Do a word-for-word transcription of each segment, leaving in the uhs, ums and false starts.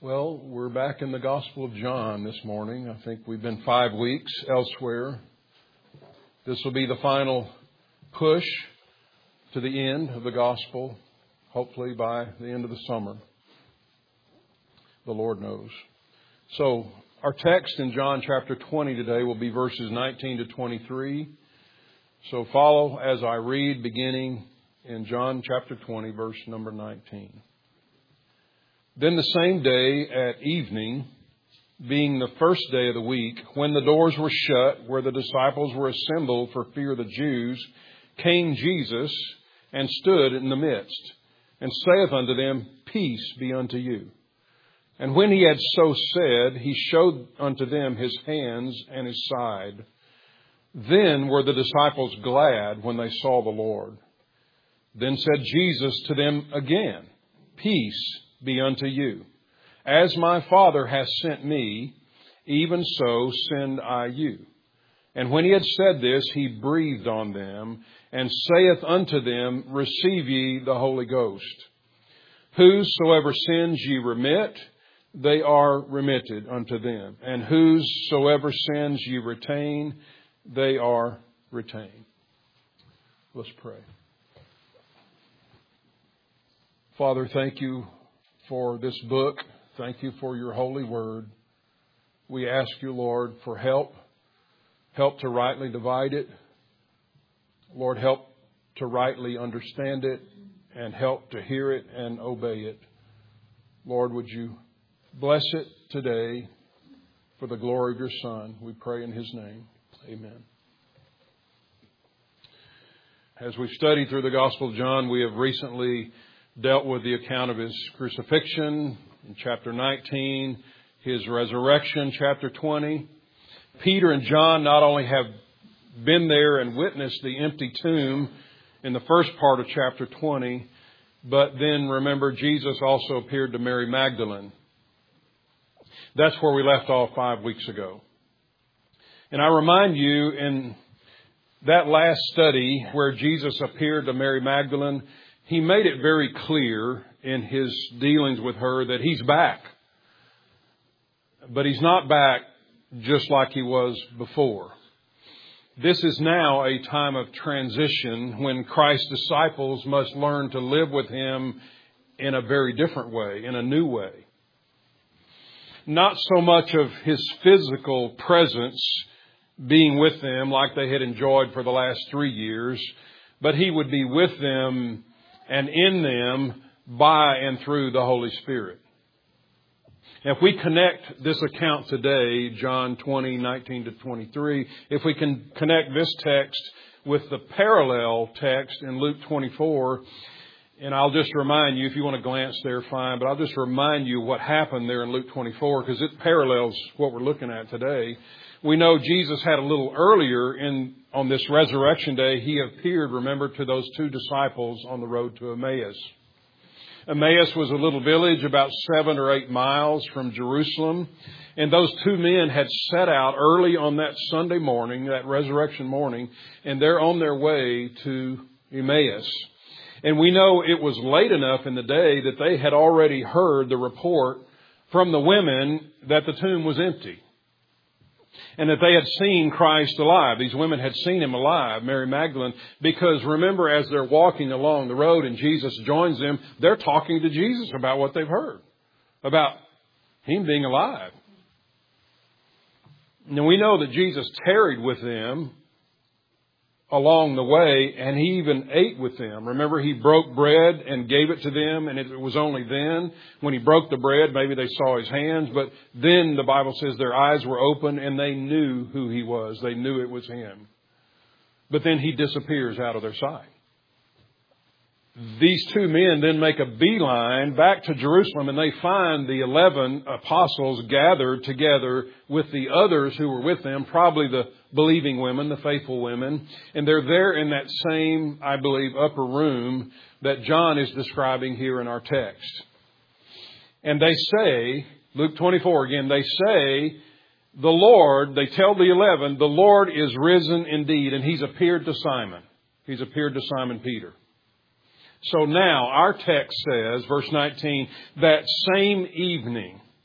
Well, we're back in the Gospel of John this morning. I think we've been five weeks elsewhere. This will be the final push to the end of the Gospel, hopefully by the end of the summer. The Lord knows. So, our text in John chapter twenty today will be verses nineteen to twenty-three. So follow as I read, beginning in John chapter twenty, verse number nineteen. Then the same day at evening, being the first day of the week, when the doors were shut, where the disciples were assembled for fear of the Jews, came Jesus and stood in the midst, and saith unto them, Peace be unto you. And when he had so said, he showed unto them his hands and his side. Then were the disciples glad when they saw the Lord. Then said Jesus to them again, Peace be unto you. As my Father hath sent me, even so send I you. And when he had said this, he breathed on them, and saith unto them, Receive ye the Holy Ghost. Whosoever sins ye remit, they are remitted unto them. And whosoever sins ye retain, they are retained. Let's pray. Father, thank you for this book. Thank you for your holy word. We ask you, Lord, for help. Help to rightly divide it. Lord, help to rightly understand it, and help to hear it and obey it. Lord, would you bless it today for the glory of your Son. We pray in his name. Amen. As we've studied through the Gospel of John, we have recently dealt with the account of his crucifixion in chapter nineteen, his resurrection, chapter twenty. Peter and John not only have been there and witnessed the empty tomb in the first part of chapter twenty, but then remember, Jesus also appeared to Mary Magdalene. That's where we left off five weeks ago. And I remind you, in that last study where Jesus appeared to Mary Magdalene, he made it very clear in his dealings with her that he's back. But he's not back just like he was before. This is now a time of transition when Christ's disciples must learn to live with him in a very different way, in a new way. Not so much of his physical presence being with them like they had enjoyed for the last three years, but he would be with them and in them by and through the Holy Spirit. If we connect this account today, John twenty, nineteen to twenty-three, if we can connect this text with the parallel text in Luke twenty-four, and I'll just remind you, if you want to glance there, fine, but I'll just remind you what happened there in Luke twenty-four, because it parallels what we're looking at today. We know Jesus had a little earlier in on this resurrection day, he appeared, remember, to those two disciples on the road to Emmaus. Emmaus was a little village about seven or eight miles from Jerusalem. And those two men had set out early on that Sunday morning, that resurrection morning, and they're on their way to Emmaus. And we know it was late enough in the day that they had already heard the report from the women that the tomb was empty. And that they had seen Christ alive. These women had seen him alive, Mary Magdalene, because remember, as they're walking along the road and Jesus joins them, they're talking to Jesus about what they've heard, about him being alive. Now we know that Jesus tarried with them along the way, and he even ate with them. Remember, he broke bread and gave it to them, and it was only then, when he broke the bread, maybe they saw his hands, but then the Bible says their eyes were open and they knew who he was. They knew it was him. But then he disappears out of their sight. These two men then make a beeline back to Jerusalem, and they find the eleven apostles gathered together with the others who were with them, probably the believing women, the faithful women. And they're there in that same, I believe, upper room that John is describing here in our text. And they say, Luke twenty-four again, they say, the Lord, they tell the eleven, the Lord is risen indeed, and he's appeared to Simon. He's appeared to Simon Peter. So now our text says, verse nineteen, that same evening,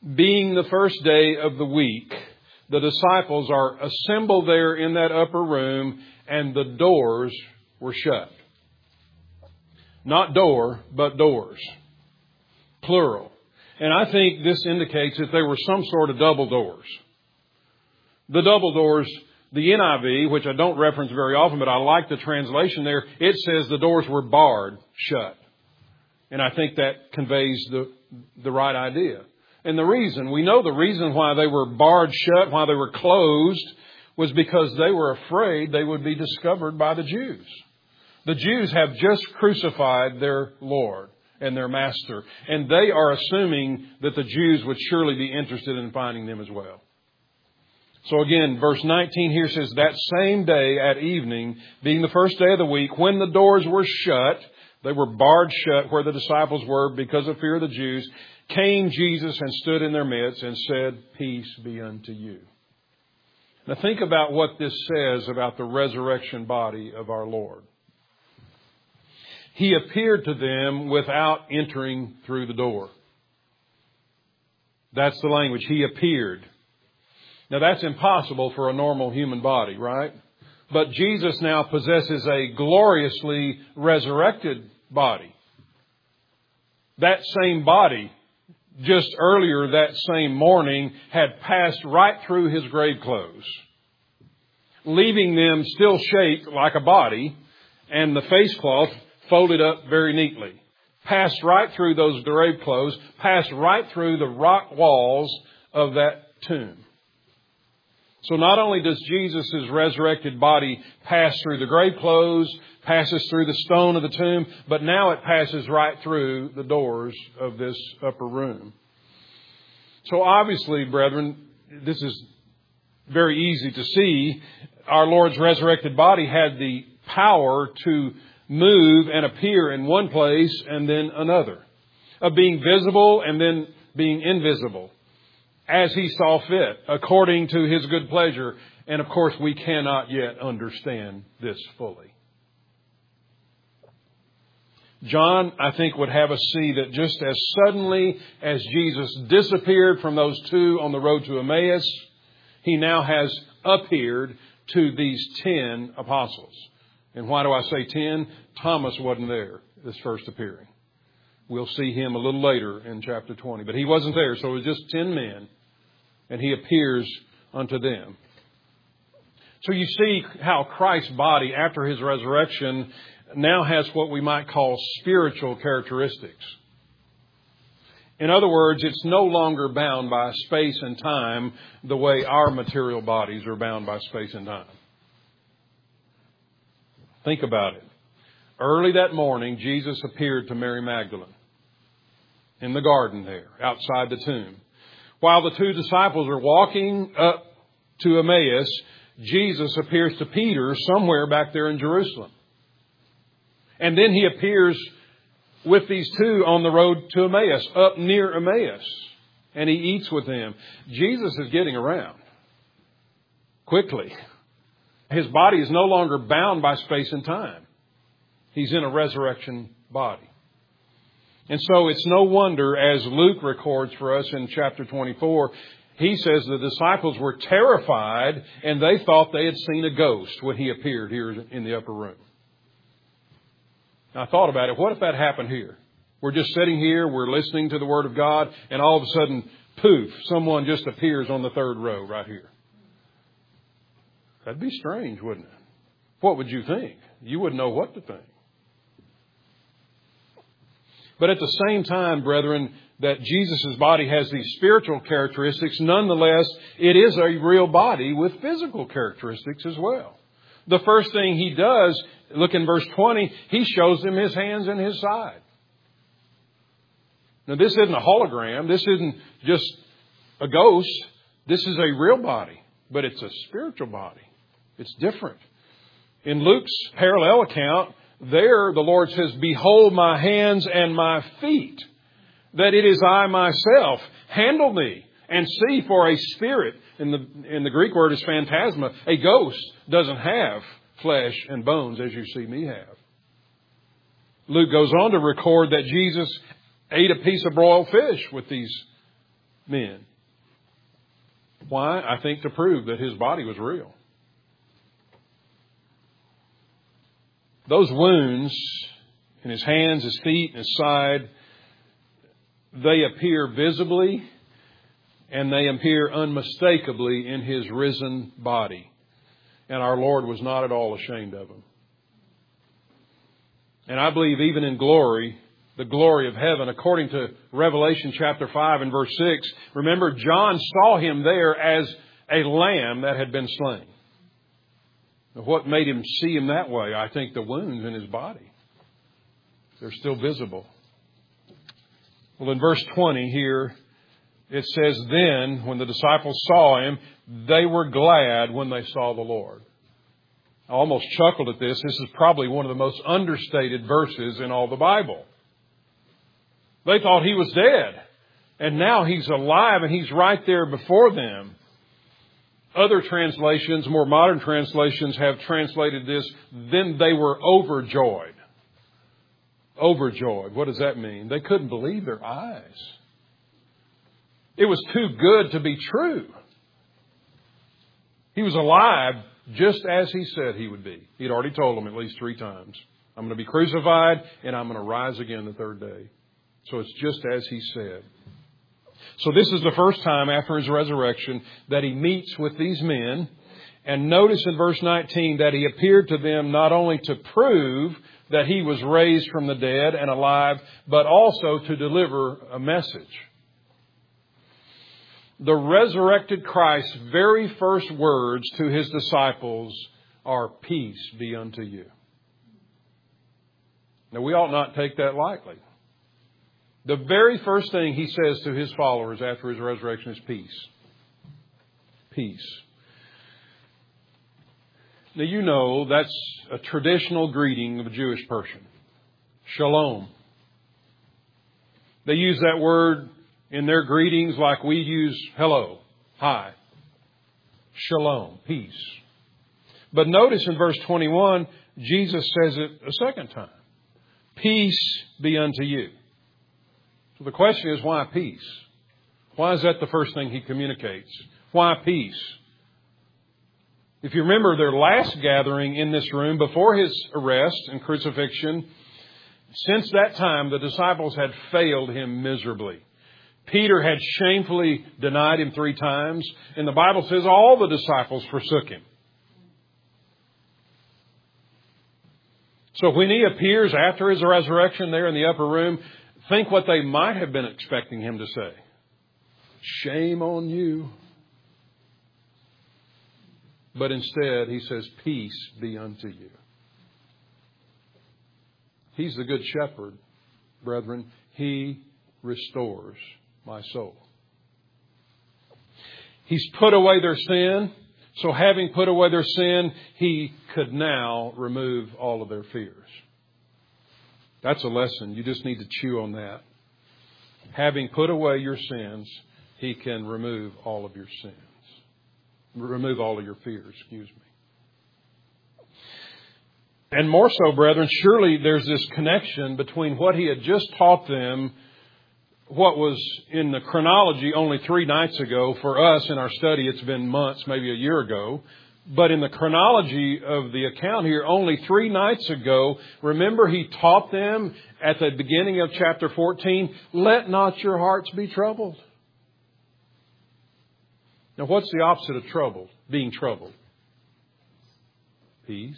being the first day of the week, the disciples are assembled there in that upper room, and the doors were shut. Not door, but doors. Plural. And I think this indicates that there were some sort of double doors. The double doors, the N I V, which I don't reference very often, but I like the translation there, it says the doors were barred shut. And I think that conveys the, the right idea. And the reason, we know the reason why they were barred shut, why they were closed, was because they were afraid they would be discovered by the Jews. The Jews have just crucified their Lord and their Master, and they are assuming that the Jews would surely be interested in finding them as well. So again, verse nineteen here says, that same day at evening, being the first day of the week, when the doors were shut, they were barred shut where the disciples were because of fear of the Jews, came Jesus and stood in their midst and said, peace be unto you. Now think about what this says about the resurrection body of our Lord. He appeared to them without entering through the door. That's the language. He appeared. Now that's impossible for a normal human body, right? But Jesus now possesses a gloriously resurrected body. That same body, just earlier that same morning, had passed right through his grave clothes, leaving them still shaped like a body, and the face cloth folded up very neatly. Passed right through those grave clothes, passed right through the rock walls of that tomb. So not only does Jesus' resurrected body pass through the grave clothes, passes through the stone of the tomb, but now it passes right through the doors of this upper room. So obviously, brethren, this is very easy to see. Our Lord's resurrected body had the power to move and appear in one place and then another, of being visible and then being invisible, as he saw fit, according to his good pleasure. And of course, we cannot yet understand this fully. John, I think, would have us see that just as suddenly as Jesus disappeared from those two on the road to Emmaus, he now has appeared to these ten apostles. And why do I say ten? Thomas wasn't there this first appearing. We'll see him a little later in chapter twenty. But he wasn't there, so it was just ten men. And he appears unto them. So you see how Christ's body, after his resurrection, now has what we might call spiritual characteristics. In other words, it's no longer bound by space and time the way our material bodies are bound by space and time. Think about it. Early that morning, Jesus appeared to Mary Magdalene in the garden there, outside the tomb. While the two disciples are walking up to Emmaus, Jesus appears to Peter somewhere back there in Jerusalem. And then he appears with these two on the road to Emmaus, up near Emmaus. And he eats with them. Jesus is getting around quickly. His body is no longer bound by space and time. He's in a resurrection body. And so it's no wonder, as Luke records for us in chapter twenty-four, he says the disciples were terrified and they thought they had seen a ghost when he appeared here in the upper room. I thought about it. What if that happened here? We're just sitting here, we're listening to the Word of God, and all of a sudden, poof, someone just appears on the third row right here. That'd be strange, wouldn't it? What would you think? You wouldn't know what to think. But at the same time, brethren, that Jesus' body has these spiritual characteristics, nonetheless, it is a real body with physical characteristics as well. The first thing he does, look in verse twenty, he shows them his hands and his side. Now, this isn't a hologram. This isn't just a ghost. This is a real body, but it's a spiritual body. It's different. In Luke's parallel account, there the Lord says, behold my hands and my feet, that it is I myself. Handle me and see, for a spirit, in the, in the Greek word is phantasma, a ghost doesn't have flesh and bones as you see me have. Luke goes on to record that Jesus ate a piece of broiled fish with these men. Why? I think to prove that his body was real. Those wounds in his hands, his feet, and his side, they appear visibly and they appear unmistakably in his risen body. And our Lord was not at all ashamed of them. And I believe even in glory, the glory of heaven, according to Revelation chapter five and verse six, remember John saw him there as a lamb that had been slain. What made him see him that way? I think the wounds in his body. They're still visible. Well, in verse twenty here, it says, then, when the disciples saw him, they were glad when they saw the Lord. I almost chuckled at this. This is probably one of the most understated verses in all the Bible. They thought he was dead. And now he's alive and he's right there before them. Other translations, more modern translations, have translated this, then they were overjoyed. Overjoyed. What does that mean? They couldn't believe their eyes. It was too good to be true. He was alive just as he said he would be. He'd already told them at least three times, I'm going to be crucified and I'm going to rise again the third day. So it's just as he said. So this is the first time after his resurrection that he meets with these men. And notice in verse nineteen that he appeared to them not only to prove that he was raised from the dead and alive, but also to deliver a message. The resurrected Christ's very first words to his disciples are, peace be unto you. Now, we ought not take that lightly. The very first thing he says to his followers after his resurrection is peace. Peace. Now, you know that's a traditional greeting of a Jewish person. Shalom. They use that word in their greetings like we use hello, hi, shalom, peace. But notice in verse twenty-one, Jesus says it a second time. Peace be unto you. So the question is, why peace? Why is that the first thing he communicates? Why peace? If you remember their last gathering in this room before his arrest and crucifixion, since that time the disciples had failed him miserably. Peter had shamefully denied him three times. And the Bible says all the disciples forsook him. So when he appears after his resurrection there in the upper room, think what they might have been expecting him to say. Shame on you. But instead he says, peace be unto you. He's the good shepherd, brethren. He restores my soul. He's put away their sin. So having put away their sin, he could now remove all of their fears. That's a lesson. You just need to chew on that. Having put away your sins, he can remove all of your sins. Remove all of your fears, excuse me. And more so, brethren, surely there's this connection between what he had just taught them, what was in the chronology only three nights ago. For us in our study, it's been months, maybe a year ago. But in the chronology of the account here, only three nights ago, remember he taught them at the beginning of chapter fourteen, let not your hearts be troubled. Now, what's the opposite of troubled? Being troubled. Peace.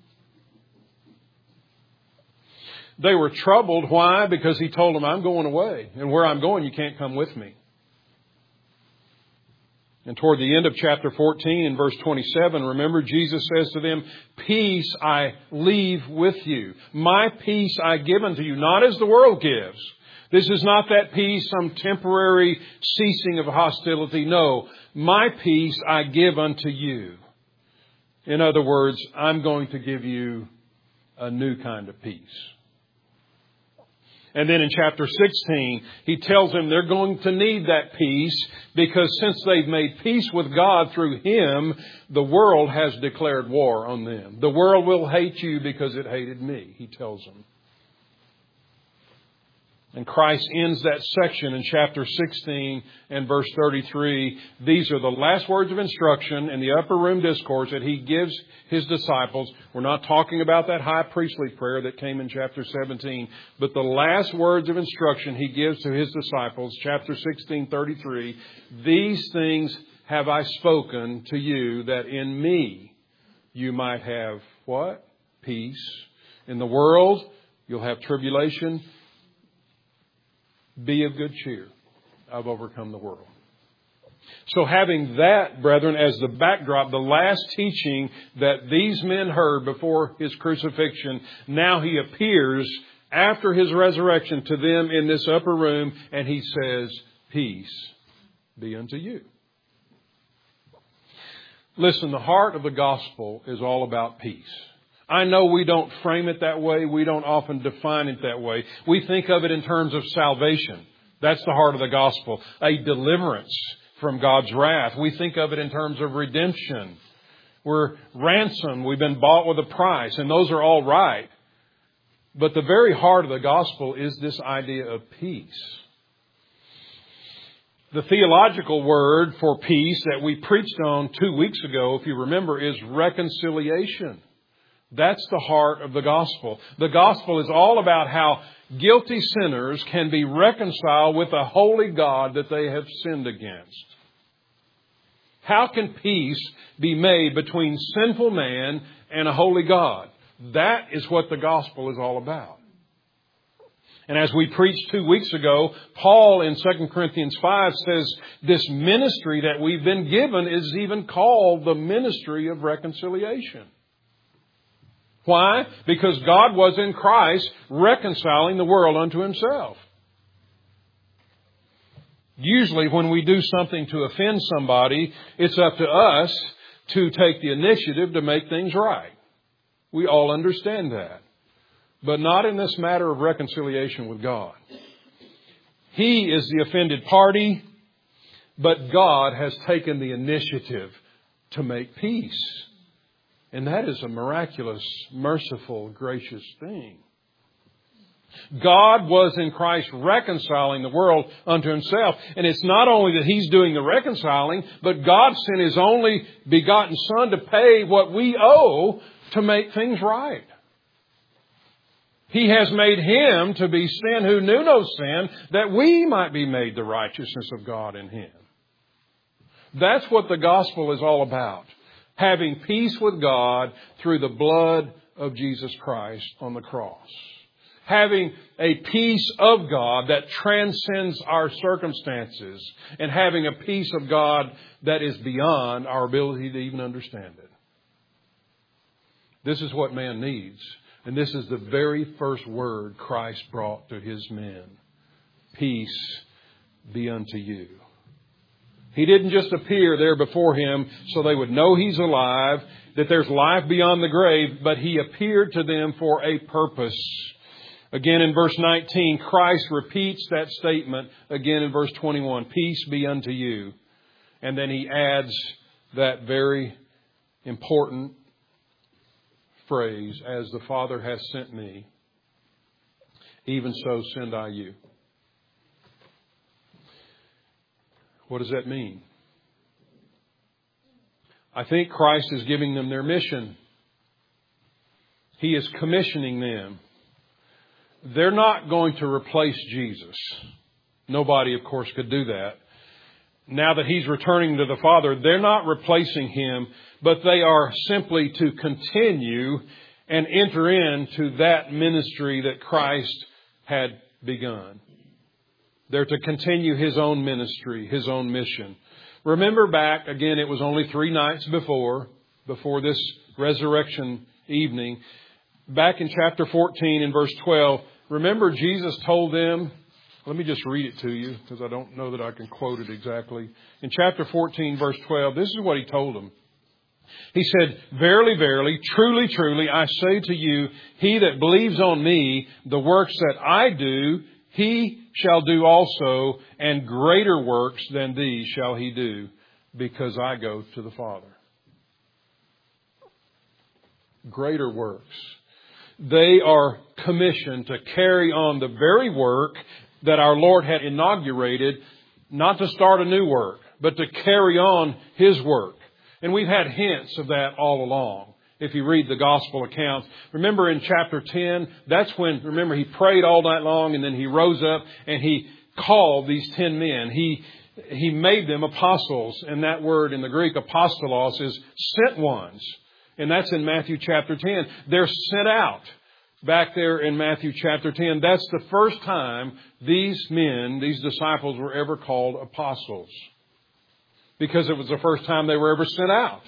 They were troubled. Why? Because he told them, I'm going away. And where I'm going, you can't come with me. And toward the end of chapter fourteen in verse twenty-seven, remember Jesus says to them, peace I leave with you. My peace I give unto you, not as the world gives. This is not that peace, some temporary ceasing of hostility. No, my peace I give unto you. In other words, I'm going to give you a new kind of peace. And then in chapter sixteen, he tells them they're going to need that peace because since they've made peace with God through him, the world has declared war on them. The world will hate you because it hated me, he tells them. And Christ ends that section in chapter sixteen and verse thirty-three. These are the last words of instruction in the upper room discourse that He gives His disciples. We're not talking about that high priestly prayer that came in chapter seventeen, but the last words of instruction He gives to His disciples, chapter sixteen, thirty-three. These things have I spoken to you, that in me you might have what? Peace. In the world you'll have tribulation. Be of good cheer. I've overcome the world. So having that, brethren, as the backdrop, the last teaching that these men heard before His crucifixion, now He appears after His resurrection to them in this upper room, and He says, peace be unto you. Listen, the heart of the gospel is all about peace. I know we don't frame it that way. We don't often define it that way. We think of it in terms of salvation. That's the heart of the gospel. A deliverance from God's wrath. We think of it in terms of redemption. We're ransomed. We've been bought with a price. And those are all right. But the very heart of the gospel is this idea of peace. The theological word for peace that we preached on two weeks ago, if you remember, is reconciliation. That's the heart of the gospel. The gospel is all about how guilty sinners can be reconciled with a holy God that they have sinned against. How can peace be made between sinful man and a holy God? That is what the gospel is all about. And as we preached two weeks ago, Paul in Second Corinthians five says this ministry that we've been given is even called the ministry of reconciliation. Why? Because God was in Christ reconciling the world unto Himself. Usually when we do something to offend somebody, it's up to us to take the initiative to make things right. We all understand that. But not in this matter of reconciliation with God. He is the offended party, but God has taken the initiative to make peace. And that is a miraculous, merciful, gracious thing. God was in Christ reconciling the world unto Himself. And it's not only that He's doing the reconciling, but God sent His only begotten Son to pay what we owe to make things right. He has made Him to be sin who knew no sin, that we might be made the righteousness of God in Him. That's what the gospel is all about. Having peace with God through the blood of Jesus Christ on the cross. Having a peace of God that transcends our circumstances. And having a peace of God that is beyond our ability to even understand it. This is what man needs. And this is the very first word Christ brought to His men. Peace be unto you. He didn't just appear there before him so they would know He's alive, that there's life beyond the grave, but He appeared to them for a purpose. Again in verse nineteen, Christ repeats that statement again in verse twenty-one. Peace be unto you. And then He adds that very important phrase, as the Father has sent me, even so send I you. What does that mean? I think Christ is giving them their mission. He is commissioning them. They're not going to replace Jesus. Nobody, of course, could do that. Now that He's returning to the Father, they're not replacing Him, but they are simply to continue and enter into that ministry that Christ had begun. They're to continue His own ministry, His own mission. Remember back, again, it was only three nights before, before this resurrection evening. Back in chapter fourteen and verse twelve, remember Jesus told them, let me just read it to you because I don't know that I can quote it exactly. In chapter fourteen, verse twelve, this is what He told them. He said, verily, verily, truly, truly, I say to you, he that believes on me, the works that I do, he shall do also, and greater works than these shall he do, because I go to the Father. Greater works. They are commissioned to carry on the very work that our Lord had inaugurated, not to start a new work, but to carry on His work. And we've had hints of that all along. If you read the gospel accounts, remember in chapter ten, that's when, remember, He prayed all night long and then He rose up and He called these ten men. He, he made them apostles. And that word in the Greek, apostolos, is sent ones. And that's in Matthew chapter ten. They're sent out back there in Matthew chapter ten. That's the first time these men, these disciples, were ever called apostles. Because it was the first time they were ever sent out.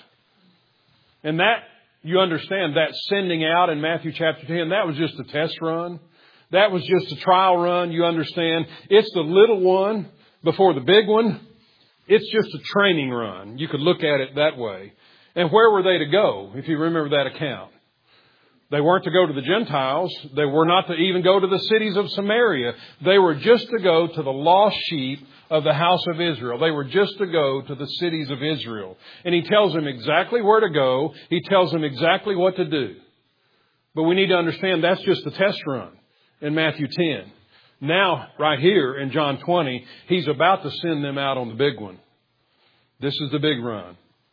And that, you understand, that sending out in Matthew chapter ten, that was just a test run. That was just a trial run, you understand. It's the little one before the big one. It's just a training run. You could look at it that way. And where were they to go, if you remember that account? They weren't to go to the Gentiles. They were not to even go to the cities of Samaria. They were just to go to the lost sheep of the house of Israel. They were just to go to the cities of Israel. And He tells them exactly where to go. He tells them exactly what to do. But we need to understand that's just the test run in Matthew ten. Now, right here in John twenty, He's about to send them out on the big one. This is the big run.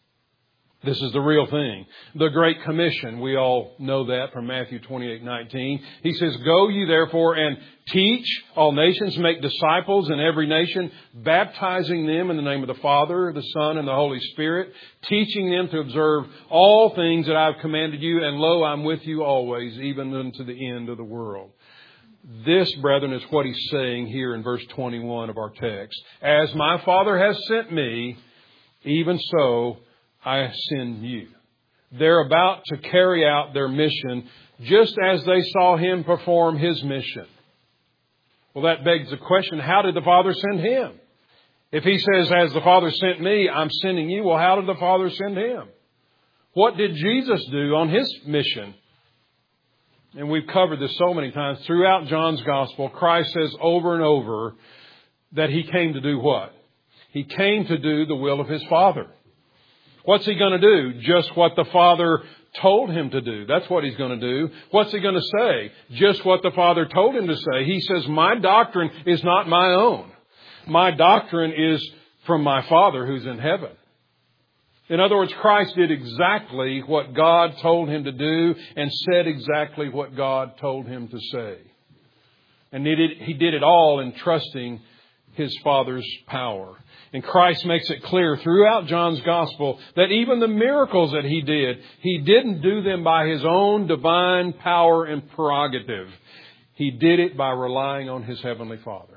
This is the real thing. The Great Commission, we all know that from Matthew twenty-eight nineteen. He says, "Go ye therefore and teach all nations, make disciples in every nation, baptizing them in the name of the Father, the Son, and the Holy Spirit, teaching them to observe all things that I have commanded you, and lo, I'm with you always, even unto the end of the world." This, brethren, is what He's saying here in verse twenty-one of our text. "As my Father has sent me, even so I send you." They're about to carry out their mission just as they saw Him perform His mission. Well, that begs the question, how did the Father send Him? If He says, "As the Father sent me, I'm sending you," well, how did the Father send Him? What did Jesus do on His mission? And we've covered this so many times. Throughout John's Gospel, Christ says over and over that He came to do what? He came to do the will of His Father. What's He going to do? Just what the Father told Him to do. That's what He's going to do. What's He going to say? Just what the Father told Him to say. He says, "My doctrine is not my own. My doctrine is from my Father who's in heaven." In other words, Christ did exactly what God told Him to do and said exactly what God told Him to say. And he did, he did it all in trusting His Father's power. And Christ makes it clear throughout John's Gospel that even the miracles that He did, He didn't do them by His own divine power and prerogative. He did it by relying on His Heavenly Father.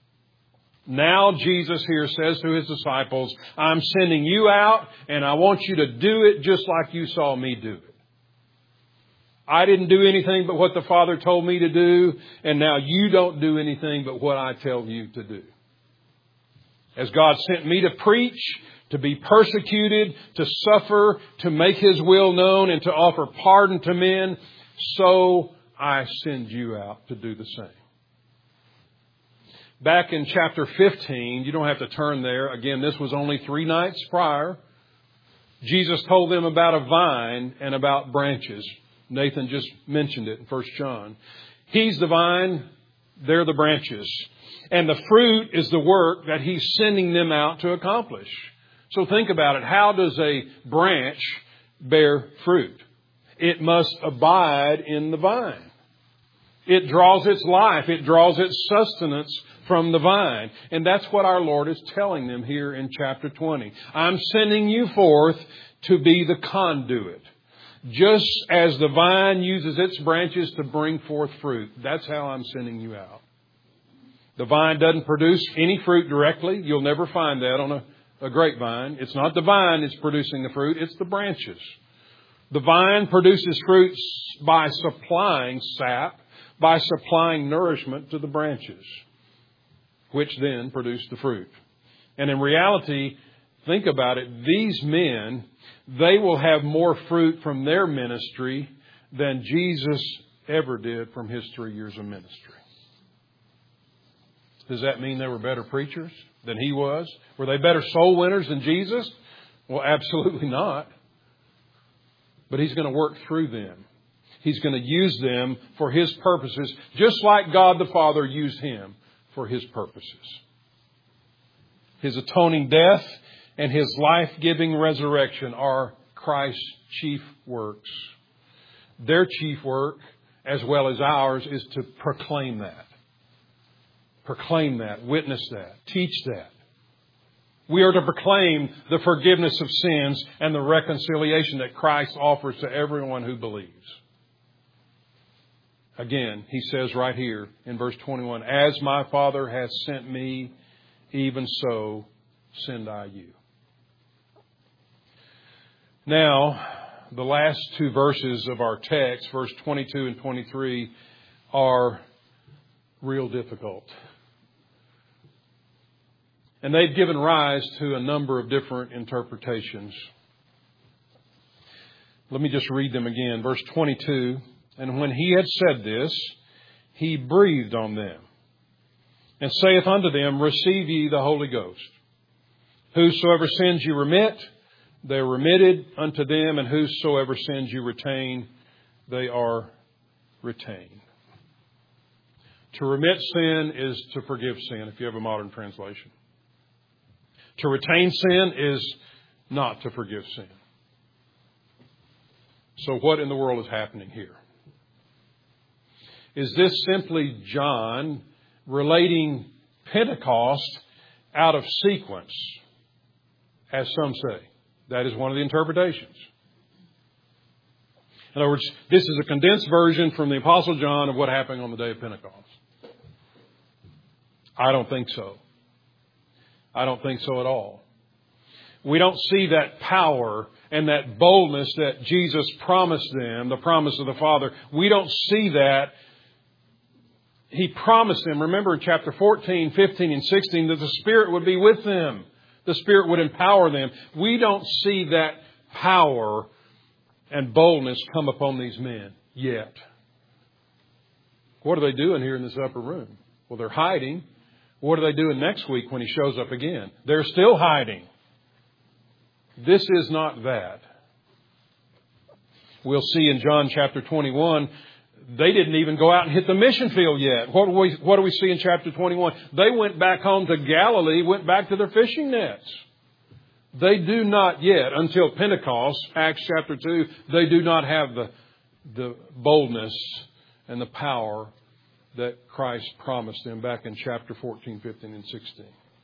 Now Jesus here says to His disciples, "I'm sending you out and I want you to do it just like you saw me do it. I didn't do anything but what the Father told me to do, and now you don't do anything but what I tell you to do. As God sent me to preach, to be persecuted, to suffer, to make His will known, and to offer pardon to men, so I send you out to do the same." Back in chapter fifteen, you don't have to turn there. Again, this was only three nights prior. Jesus told them about a vine and about branches. Nathan just mentioned it in First John. He's the vine, they're the branches. And the fruit is the work that He's sending them out to accomplish. So think about it. How does a branch bear fruit? It must abide in the vine. It draws its life. It draws its sustenance from the vine. And that's what our Lord is telling them here in chapter twenty. I'm sending you forth to be the conduit. Just as the vine uses its branches to bring forth fruit. That's how I'm sending you out. The vine doesn't produce any fruit directly. You'll never find that on a, a grapevine. It's not the vine that's producing the fruit. It's the branches. The vine produces fruit by supplying sap, by supplying nourishment to the branches, which then produce the fruit. And in reality, think about it, these men, they will have more fruit from their ministry than Jesus ever did from His three years of ministry. Does that mean they were better preachers than He was? Were they better soul winners than Jesus? Well, absolutely not. But He's going to work through them. He's going to use them for His purposes, just like God the Father used Him for His purposes. His atoning death and His life-giving resurrection are Christ's chief works. Their chief work, as well as ours, is to proclaim that. Proclaim that, witness that, teach that. We are to proclaim the forgiveness of sins and the reconciliation that Christ offers to everyone who believes. Again, He says right here in verse twenty-one, "As my Father has sent me, even so send I you." Now, the last two verses of our text, verse twenty-two and twenty-three, are real difficult. And they've given rise to a number of different interpretations. Let me just read them again. Verse twenty-two, "And when He had said this, He breathed on them, and saith unto them, Receive ye the Holy Ghost. Whosoever sins you remit, they are remitted unto them, and whosoever sins you retain, they are retained." To remit sin is to forgive sin, if you have a modern translation. To retain sin is not to forgive sin. So what in the world is happening here? Is this simply John relating Pentecost out of sequence, as some say? That is one of the interpretations. In other words, this is a condensed version from the Apostle John of what happened on the day of Pentecost. I don't think so. I don't think so at all. We don't see that power and that boldness that Jesus promised them, the promise of the Father. We don't see that. He promised them, remember in chapter fourteen, fifteen, and sixteen, that the Spirit would be with them. The Spirit would empower them. We don't see that power and boldness come upon these men yet. What are they doing here in this upper room? Well, they're hiding. What are they doing next week when He shows up again? They're still hiding. This is not that. We'll see in John chapter twenty-one, they didn't even go out and hit the mission field yet. What do we, what do we see in chapter twenty-one? They went back home to Galilee, went back to their fishing nets. They do not yet, until Pentecost, Acts chapter two, they do not have the, the boldness and the power that Christ promised them back in chapter fourteen, fifteen, and sixteen.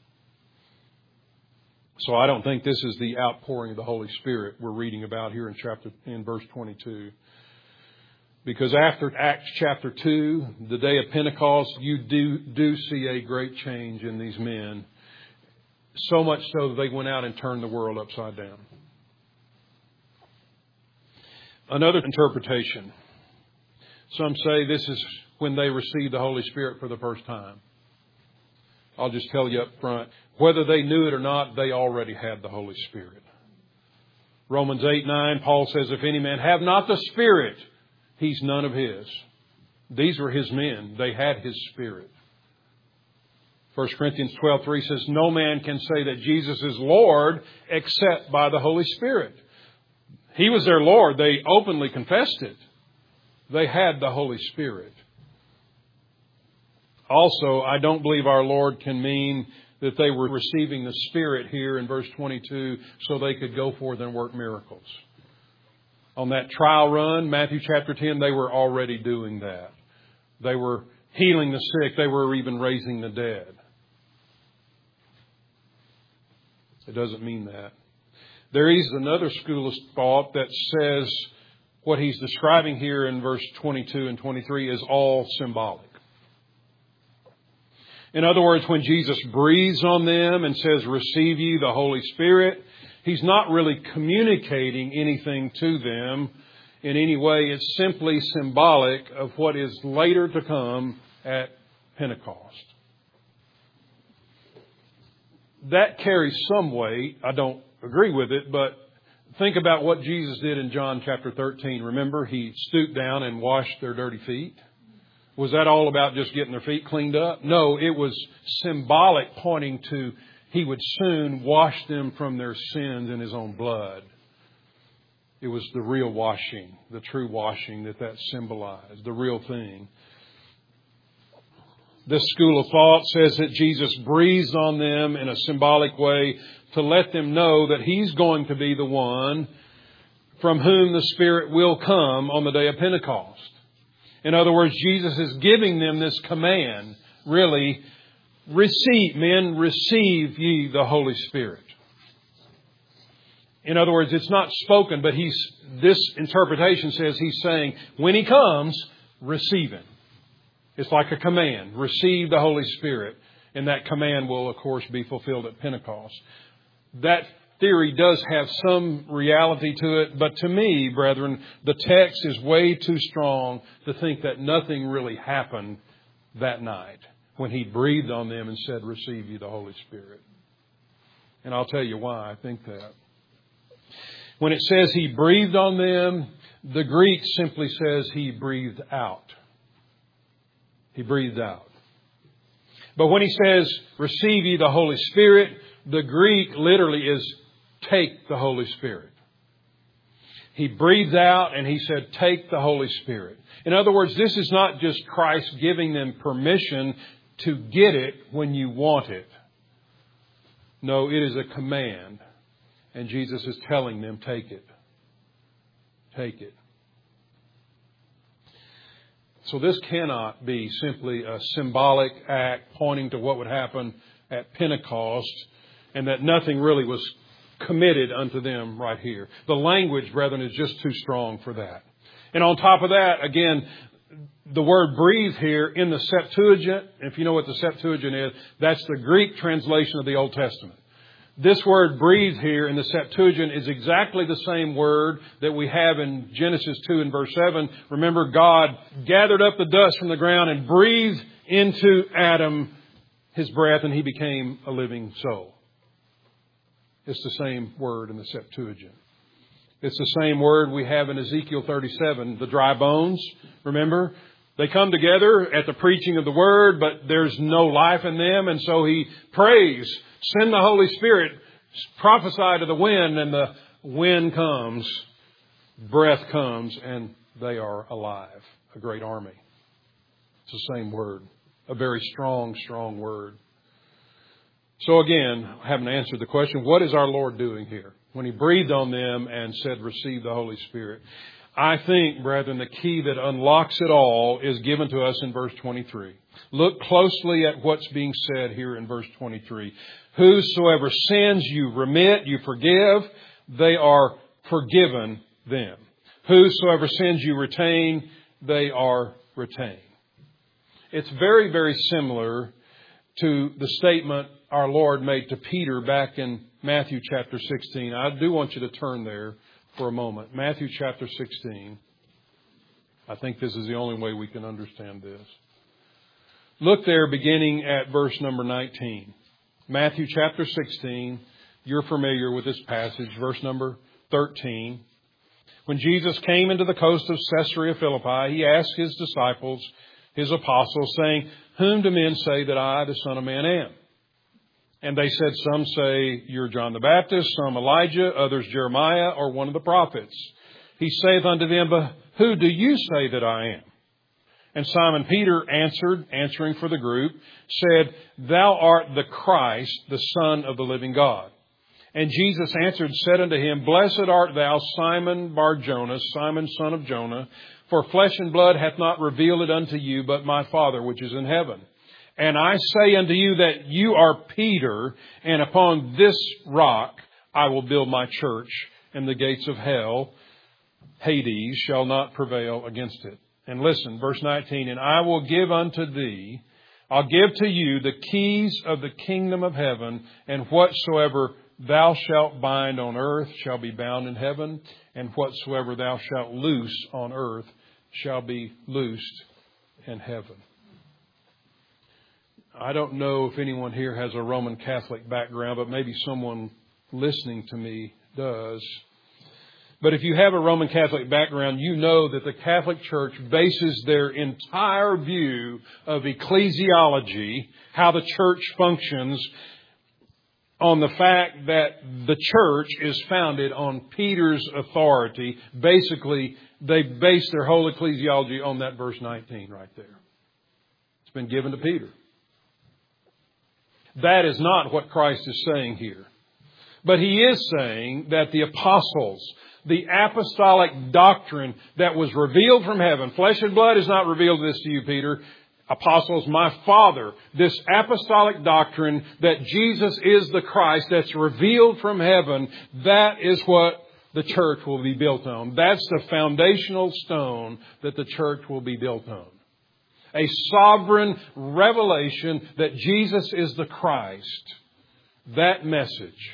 So I don't think this is the outpouring of the Holy Spirit we're reading about here in chapter in verse twenty-two. Because after Acts chapter two, the day of Pentecost, you do, do see a great change in these men. So much so that they went out and turned the world upside down. Another interpretation. Some say this is when they received the Holy Spirit for the first time. I'll just tell you up front, whether they knew it or not, they already had the Holy Spirit. Romans eight, nine, Paul says, "If any man have not the Spirit, he's none of His." These were His men. They had His Spirit. First Corinthians twelve, three says, "No man can say that Jesus is Lord except by the Holy Spirit." He was their Lord. They openly confessed it. They had the Holy Spirit. Also, I don't believe our Lord can mean that they were receiving the Spirit here in verse twenty-two so they could go forth and work miracles. On that trial run, Matthew chapter ten, they were already doing that. They were healing the sick. They were even raising the dead. It doesn't mean that. There is another school of thought that says what he's describing here in verse twenty-two and twenty-three is all symbolic. In other words, when Jesus breathes on them and says, "Receive ye the Holy Spirit," He's not really communicating anything to them in any way. It's simply symbolic of what is later to come at Pentecost. That carries some weight. I don't agree with it, but think about what Jesus did in John chapter thirteen. Remember, He stooped down and washed their dirty feet. Was that all about just getting their feet cleaned up? No, it was symbolic, pointing to He would soon wash them from their sins in His own blood. It was the real washing, the true washing that that symbolized, the real thing. This school of thought says that Jesus breathed on them in a symbolic way to let them know that He's going to be the one from whom the Spirit will come on the day of Pentecost. In other words, Jesus is giving them this command, really, receive, men, receive ye the Holy Spirit. In other words, it's not spoken, but he's, this interpretation says He's saying, when He comes, receive Him. It's like a command. Receive the Holy Spirit. And that command will, of course, be fulfilled at Pentecost. That theory does have some reality to it. But to me, brethren, the text is way too strong to think that nothing really happened that night when He breathed on them and said, receive ye the Holy Spirit. And I'll tell you why I think that. When it says He breathed on them, the Greek simply says He breathed out. He breathed out. But when He says, receive ye the Holy Spirit, the Greek literally is take the Holy Spirit. He breathed out and He said, take the Holy Spirit. In other words, this is not just Christ giving them permission to get it when you want it. No, it is a command. And Jesus is telling them, take it. Take it. So this cannot be simply a symbolic act pointing to what would happen at Pentecost and that nothing really was committed unto them right here. The language, brethren, is just too strong for that. And on top of that, again, the word breathe here in the Septuagint, if you know what the Septuagint is, that's the Greek translation of the Old Testament. This word breathe here in the Septuagint is exactly the same word that we have in Genesis two and verse seven. Remember, God gathered up the dust from the ground and breathed into Adam His breath, and he became a living soul. It's the same word in the Septuagint. It's the same word we have in Ezekiel thirty-seven, the dry bones. Remember? They come together at the preaching of the Word, but there's no life in them. And so He prays, send the Holy Spirit, prophesy to the wind, and the wind comes, breath comes, and they are alive. A great army. It's the same word. A very strong, strong word. So again, I haven't answered the question, what is our Lord doing here? When He breathed on them and said, receive the Holy Spirit. I think, brethren, the key that unlocks it all is given to us in verse twenty-three. Look closely at what's being said here in verse twenty-three. Whosoever sins you remit, you forgive, they are forgiven them. Whosoever sins you retain, they are retained. It's very, very similar to the statement our Lord made to Peter back in Matthew chapter sixteen. I do want you to turn there for a moment. Matthew chapter sixteen. I think this is the only way we can understand this. Look there beginning at verse number nineteen. Matthew chapter sixteen. You're familiar with this passage. Verse number thirteen. When Jesus came into the coast of Caesarea Philippi, He asked His disciples, His apostles, saying, whom do men say that I, the Son of Man, am? And they said, some say you're John the Baptist, some Elijah, others Jeremiah, or one of the prophets. He saith unto them, but who do you say that I am? And Simon Peter answered, answering for the group, said, thou art the Christ, the Son of the living God. And Jesus answered and said unto him, blessed art thou, Simon Bar-Jonas, Simon son of Jonah, for flesh and blood hath not revealed it unto you, but my Father which is in heaven. And I say unto you that you are Peter, and upon this rock I will build my church, and the gates of hell, Hades, shall not prevail against it. And listen, verse nineteen, and I will give unto thee, I'll give to you the keys of the kingdom of heaven, and whatsoever thou shalt bind on earth shall be bound in heaven, and whatsoever thou shalt loose on earth shall be loosed in heaven. I don't know if anyone here has a Roman Catholic background, but maybe someone listening to me does. But if you have a Roman Catholic background, you know that the Catholic Church bases their entire view of ecclesiology, how the church functions, on the fact that the church is founded on Peter's authority. Basically, they base their whole ecclesiology on that verse nineteen right there. It's been given to Peter. That is not what Christ is saying here. But He is saying that the apostles, the apostolic doctrine that was revealed from heaven, flesh and blood has not revealed this to you, Peter. Apostles, my Father, this apostolic doctrine that Jesus is the Christ that's revealed from heaven, that is what the church will be built on. That's the foundational stone that the church will be built on. A sovereign revelation that Jesus is the Christ. That message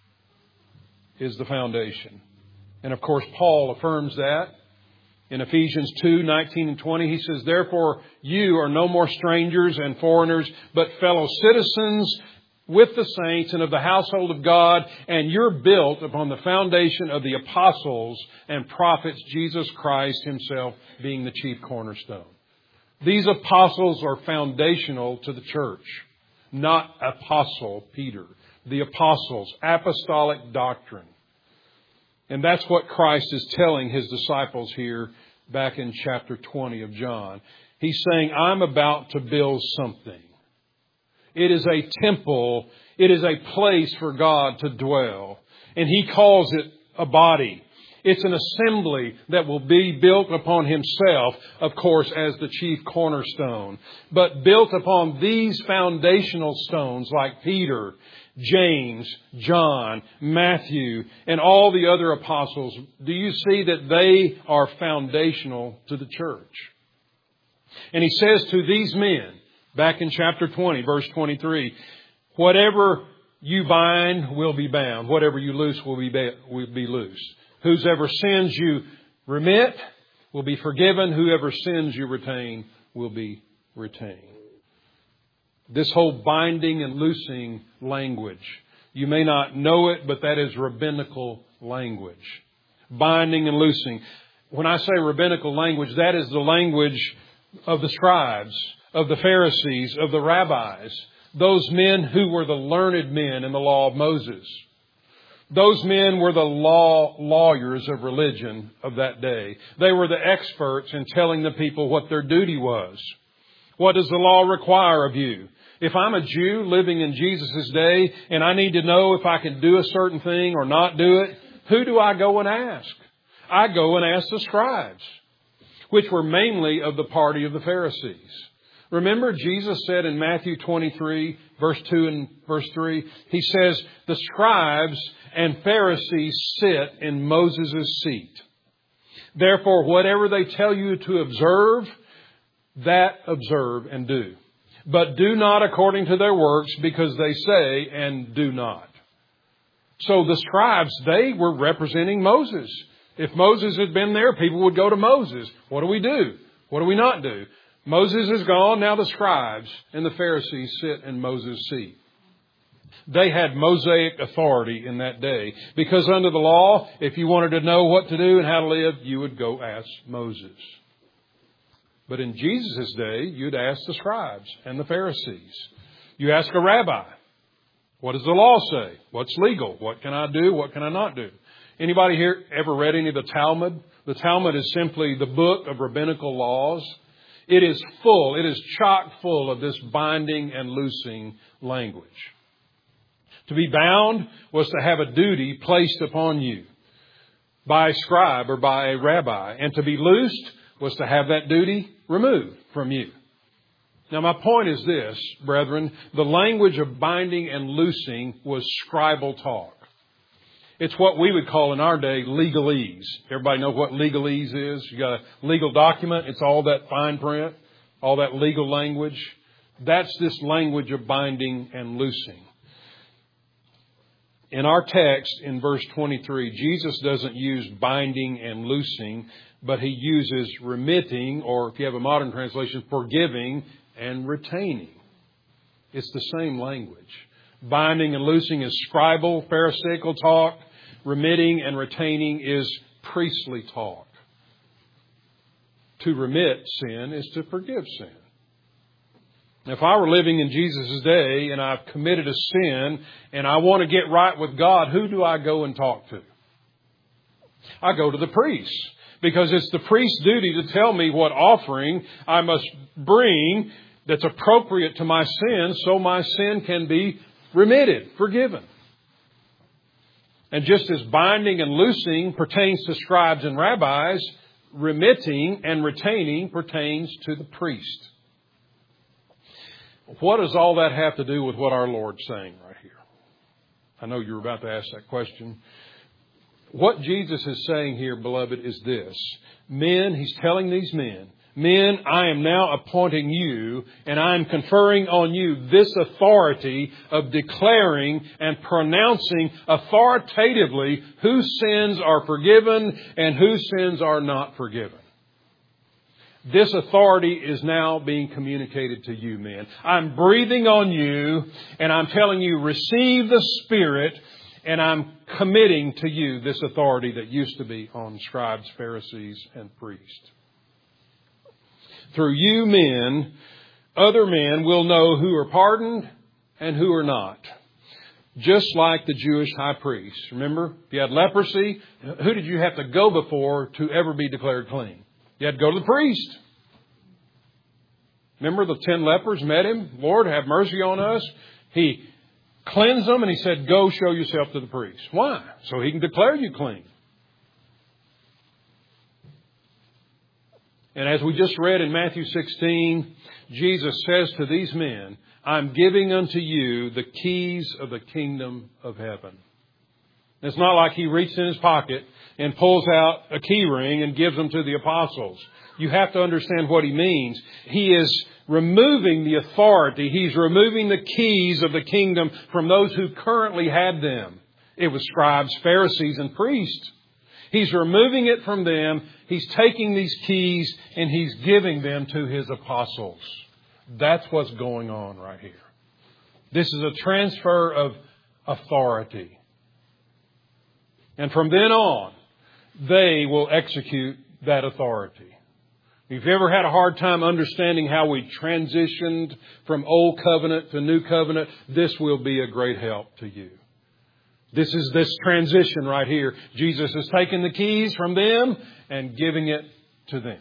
is the foundation. And of course, Paul affirms that. In Ephesians two, nineteen and twenty, he says, "Therefore you are no more strangers and foreigners, but fellow citizens with the saints and of the household of God, and you're built upon the foundation of the apostles and prophets, Jesus Christ Himself being the chief cornerstone." These apostles are foundational to the church, not Apostle Peter. The apostles, apostolic doctrine. And that's what Christ is telling His disciples here back in chapter twenty of John. He's saying, I'm about to build something. It is a temple. It is a place for God to dwell. And He calls it a body. It's an assembly that will be built upon Himself, of course, as the chief cornerstone. But built upon these foundational stones like Peter, James, John, Matthew, and all the other apostles. Do you see that they are foundational to the church? And He says to these men, back in chapter twenty, verse twenty-three, whatever you bind will be bound. Whatever you loose will be, will be loose. Whosoever sins you remit will be forgiven. Whoever sins you retain will be retained. This whole binding and loosing language. You may not know it, but that is rabbinical language. Binding and loosing. When I say rabbinical language, that is the language of the scribes, of the Pharisees, of the rabbis. Those men who were the learned men in the law of Moses. Those men were the law lawyers of religion of that day. They were the experts in telling the people what their duty was. What does the law require of you? If I'm a Jew living in Jesus' day and I need to know if I can do a certain thing or not do it, who do I go and ask? I go and ask the scribes, which were mainly of the party of the Pharisees. Remember, Jesus said in Matthew twenty-three, verse two and verse three, He says, the scribes and Pharisees sit in Moses' seat. Therefore, whatever they tell you to observe, that observe and do. But do not according to their works, because they say and do not. So the scribes, they were representing Moses. If Moses had been there, people would go to Moses. What do we do? What do we not do? Moses is gone. Now the scribes and the Pharisees sit in Moses' seat. They had Mosaic authority in that day. Because under the law, if you wanted to know what to do and how to live, you would go ask Moses. But in Jesus' day, you'd ask the scribes and the Pharisees. You ask a rabbi, what does the law say? What's legal? What can I do? What can I not do? Anybody here ever read any of the Talmud? The Talmud is simply the book of rabbinical laws. It is full, it is chock full of this binding and loosing language. To be bound was to have a duty placed upon you by a scribe or by a rabbi. And to be loosed was to have that duty removed from you. Now my point is this, brethren, the language of binding and loosing was scribal talk. It's what we would call in our day legalese. Everybody know what legalese is? You got a legal document. It's all that fine print, all that legal language. That's this language of binding and loosing. In our text in verse twenty-three, Jesus doesn't use binding and loosing, but He uses remitting, or if you have a modern translation, forgiving and retaining. It's the same language. Binding and loosing is scribal, pharisaical talk. Remitting and retaining is priestly talk. To remit sin is to forgive sin. If I were living in Jesus' day and I've committed a sin and I want to get right with God, who do I go and talk to? I go to the priest, because it's the priest's duty to tell me what offering I must bring that's appropriate to my sin so my sin can be remitted, forgiven. And just as binding and loosing pertains to scribes and rabbis, remitting and retaining pertains to the priest. What does all that have to do with what our Lord's saying right here? I know you're about to ask that question. What Jesus is saying here, beloved, is this. Men, He's telling these men, men, I am now appointing you and I am conferring on you this authority of declaring and pronouncing authoritatively whose sins are forgiven and whose sins are not forgiven. This authority is now being communicated to you, men. I'm breathing on you and I'm telling you, receive the Spirit, and I'm committing to you this authority that used to be on scribes, Pharisees, and priests. Through you men, other men will know who are pardoned and who are not. Just like the Jewish high priest. Remember, if you had leprosy, who did you have to go before to ever be declared clean? You had to go to the priest. Remember the ten lepers met Him? Lord, have mercy on us. He cleansed them and He said, go show yourself to the priest. Why? So He can declare you clean. And as we just read in Matthew sixteen, Jesus says to these men, I'm giving unto you the keys of the kingdom of heaven. It's not like He reached in His pocket and pulls out a key ring and gives them to the apostles. You have to understand what He means. He is removing the authority. He's removing the keys of the kingdom from those who currently had them. It was scribes, Pharisees, and priests. He's removing it from them. He's taking these keys and He's giving them to His apostles. That's what's going on right here. This is a transfer of authority. And from then on, they will execute that authority. If you ever had a hard time understanding how we transitioned from Old Covenant to New Covenant, this will be a great help to you. This is this transition right here. Jesus has taken the keys from them and giving it to them.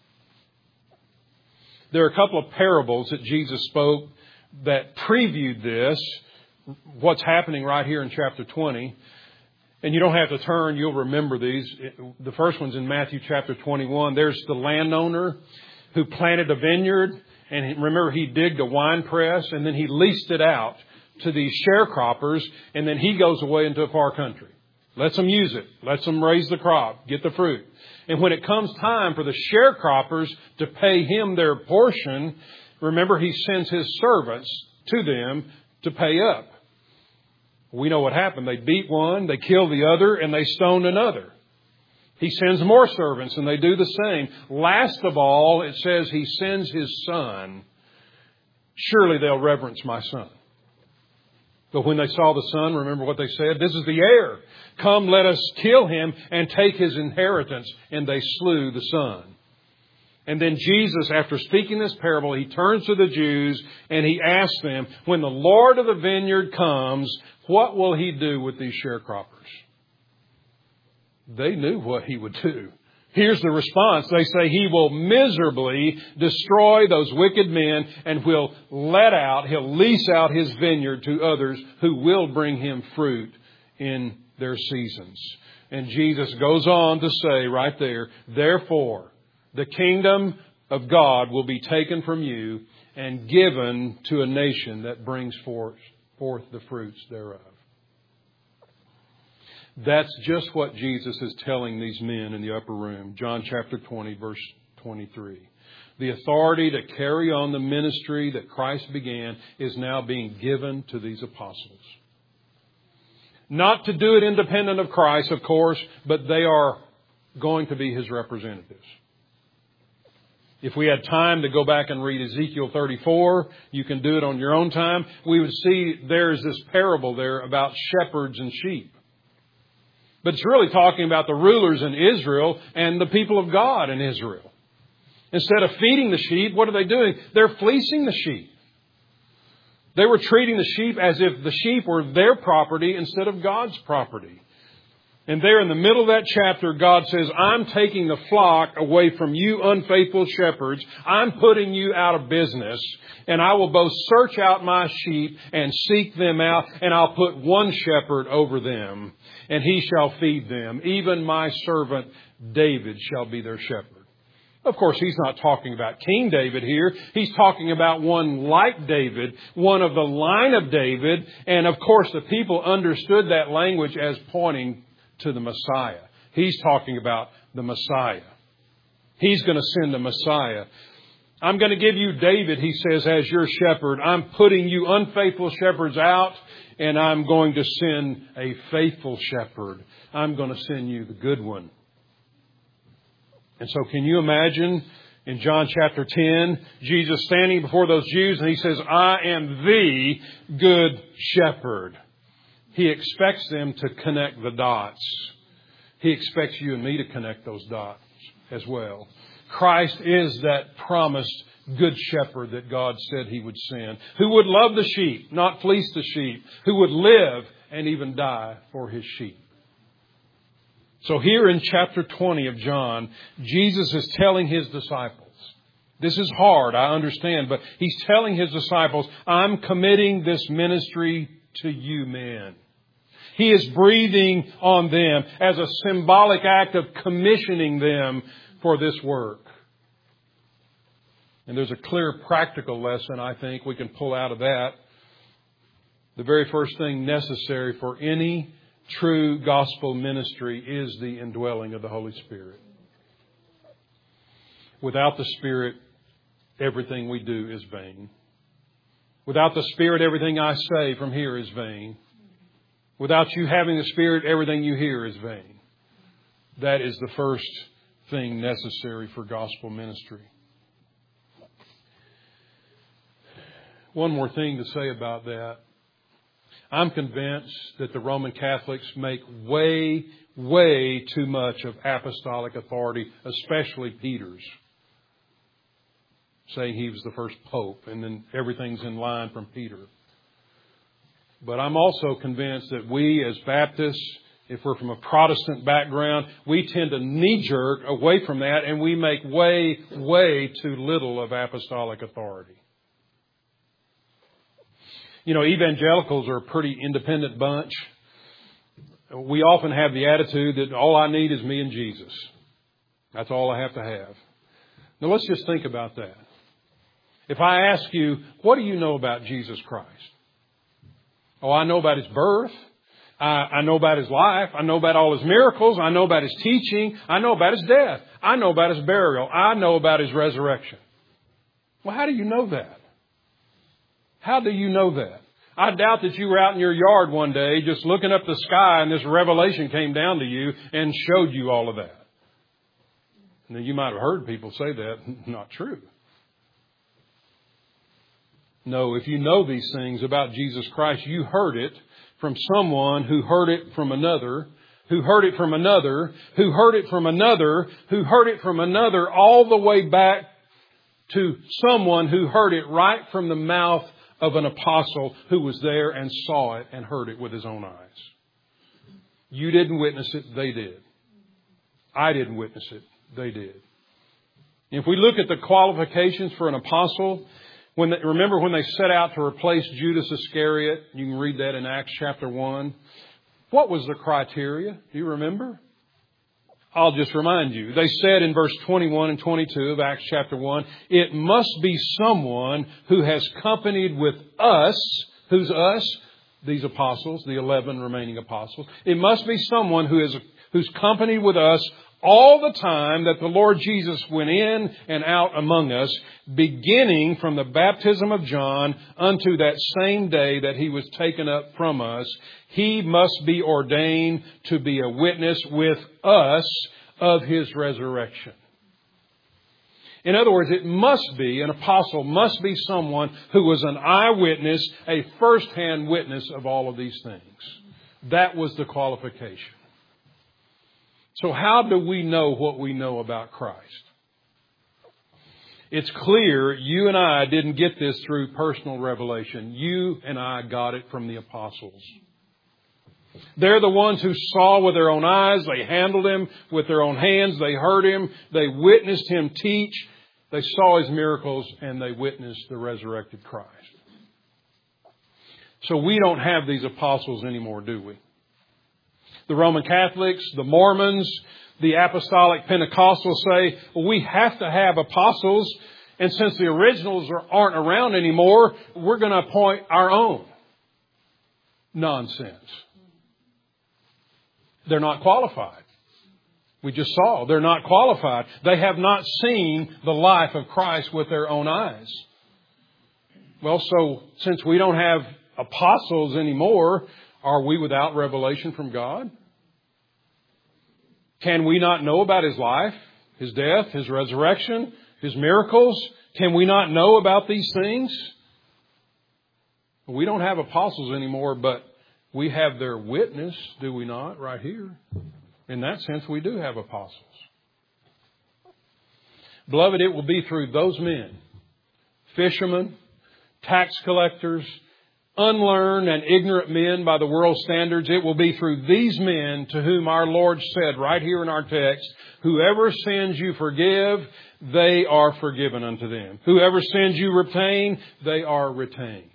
There are a couple of parables that Jesus spoke that previewed this, what's happening right here in chapter twenty. And you don't have to turn, you'll remember these. The first one's in Matthew chapter twenty-one. There's the landowner who planted a vineyard. And remember, he digged a wine press and then he leased it out to these sharecroppers. And then he goes away into a far country. Lets them use it. Lets them raise the crop, get the fruit. And when it comes time for the sharecroppers to pay him their portion, remember, he sends his servants to them to pay up. We know what happened. They beat one, they killed the other, and they stoned another. He sends more servants, and they do the same. Last of all, it says He sends His Son. Surely they'll reverence my Son. But when they saw the Son, remember what they said? This is the heir. Come, let us kill Him and take His inheritance. And they slew the Son. And then Jesus, after speaking this parable, He turns to the Jews and He asks them, when the Lord of the vineyard comes, what will He do with these sharecroppers? They knew what He would do. Here's the response. They say He will miserably destroy those wicked men and will let out, He'll lease out His vineyard to others who will bring Him fruit in their seasons. And Jesus goes on to say right there, therefore, the kingdom of God will be taken from you and given to a nation that brings forth, forth the fruits thereof. That's just what Jesus is telling these men in the upper room. John chapter twenty, verse twenty-three. The authority to carry on the ministry that Christ began is now being given to these apostles. Not to do it independent of Christ, of course, but they are going to be His representatives. If we had time to go back and read Ezekiel thirty-four, you can do it on your own time. We would see there's this parable there about shepherds and sheep. But it's really talking about the rulers in Israel and the people of God in Israel. Instead of feeding the sheep, what are they doing? They're fleecing the sheep. They were treating the sheep as if the sheep were their property instead of God's property. And there in the middle of that chapter, God says, I'm taking the flock away from you unfaithful shepherds. I'm putting you out of business. And I will both search out my sheep and seek them out. And I'll put one shepherd over them. And he shall feed them. Even my servant David shall be their shepherd. Of course, he's not talking about King David here. He's talking about one like David, one of the line of David. And of course, the people understood that language as pointing to the Messiah. He's talking about the Messiah. He's going to send the Messiah. I'm going to give you David, he says, as your shepherd. I'm putting you unfaithful shepherds out, and I'm going to send a faithful shepherd. I'm going to send you the good one. And so can you imagine in John chapter ten, Jesus standing before those Jews and he says, I am the good shepherd. He expects them to connect the dots. He expects you and me to connect those dots as well. Christ is that promised good shepherd that God said he would send, who would love the sheep, not fleece the sheep, who would live and even die for his sheep. So here in chapter twenty of John, Jesus is telling his disciples, this is hard, I understand, but he's telling his disciples, I'm committing this ministry to you men. He is breathing on them as a symbolic act of commissioning them for this work. And there's a clear practical lesson, I think, we can pull out of that. The very first thing necessary for any true gospel ministry is the indwelling of the Holy Spirit. Without the Spirit, everything we do is vain. Without the Spirit, everything I say from here is vain. Without you having the Spirit, everything you hear is vain. That is the first thing necessary for gospel ministry. One more thing to say about that. I'm convinced that the Roman Catholics make way, way too much of apostolic authority, especially Peter's, saying he was the first pope and then everything's in line from Peter. But I'm also convinced that we as Baptists, if we're from a Protestant background, we tend to knee-jerk away from that and we make way, way too little of apostolic authority. You know, evangelicals are a pretty independent bunch. We often have the attitude that all I need is me and Jesus. That's all I have to have. Now let's just think about that. If I ask you, what do you know about Jesus Christ? Oh, I know about his birth. I, I know about his life. I know about all his miracles. I know about his teaching. I know about his death. I know about his burial. I know about his resurrection. Well, how do you know that? How do you know that? I doubt that you were out in your yard one day just looking up the sky and this revelation came down to you and showed you all of that. Now, you might have heard people say that. Not true. No, if you know these things about Jesus Christ, you heard it from someone who heard it from another, who heard it from another, who heard it from another, who heard it from another, all the way back to someone who heard it right from the mouth of an apostle who was there and saw it and heard it with his own eyes. You didn't witness it, they did. I didn't witness it, they did. If we look at the qualifications for an apostle, when they, remember when they set out to replace Judas Iscariot, you can read that in Acts chapter one. What was the criteria? Do you remember? I'll just remind you. They said in verse twenty-one and twenty-two of Acts chapter one, it must be someone who has companied with us. Who's us? These apostles, the eleven remaining apostles. It must be someone who is who's companied with us all the time that the Lord Jesus went in and out among us, beginning from the baptism of John unto that same day that he was taken up from us. He must be ordained to be a witness with us of his resurrection. In other words, it must be, an apostle must be someone who was an eyewitness, a first-hand witness of all of these things. That was the qualification. So how do we know what we know about Christ? It's clear you and I didn't get this through personal revelation. You and I got it from the apostles. They're the ones who saw with their own eyes. They handled Him with their own hands. They heard Him. They witnessed Him teach. They saw His miracles, and they witnessed the resurrected Christ. So we don't have these apostles anymore, do we? The Roman Catholics, the Mormons, the Apostolic Pentecostals say, well, we have to have apostles, and since the originals are, aren't around anymore, we're going to appoint our own. Nonsense. They're not qualified. We just saw they're not qualified. They have not seen the life of Christ with their own eyes. Well, so since we don't have apostles anymore, are we without revelation from God? Can we not know about His life, His death, His resurrection, His miracles? Can we not know about these things? We don't have apostles anymore, but we have their witness, do we not, right here? In that sense, we do have apostles. Beloved, it will be through those men, fishermen, tax collectors, unlearned and ignorant men by the world's standards. It will be through these men to whom our Lord said right here in our text, whoever sins you forgive, they are forgiven unto them. Whoever sins you retain, they are retained.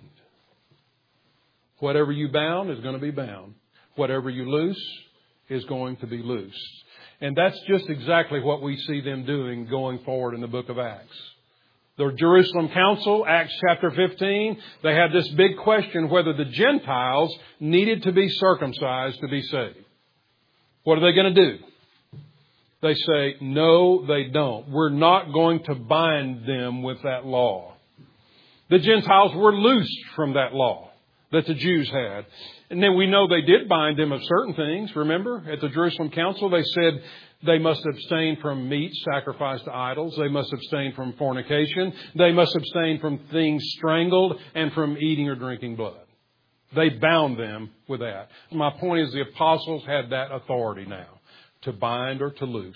Whatever you bound is going to be bound. Whatever you loose is going to be loose. And that's just exactly what we see them doing going forward in the book of Acts. The Jerusalem Council, Acts chapter fifteen, they had this big question whether the Gentiles needed to be circumcised to be saved. What are they going to do? They say, no, they don't. We're not going to bind them with that law. The Gentiles were loosed from that law that the Jews had. And then we know they did bind them of certain things. Remember, at the Jerusalem Council, they said they must abstain from meat sacrificed to idols. They must abstain from fornication. They must abstain from things strangled and from eating or drinking blood. They bound them with that. My point is the apostles had that authority now to bind or to loose.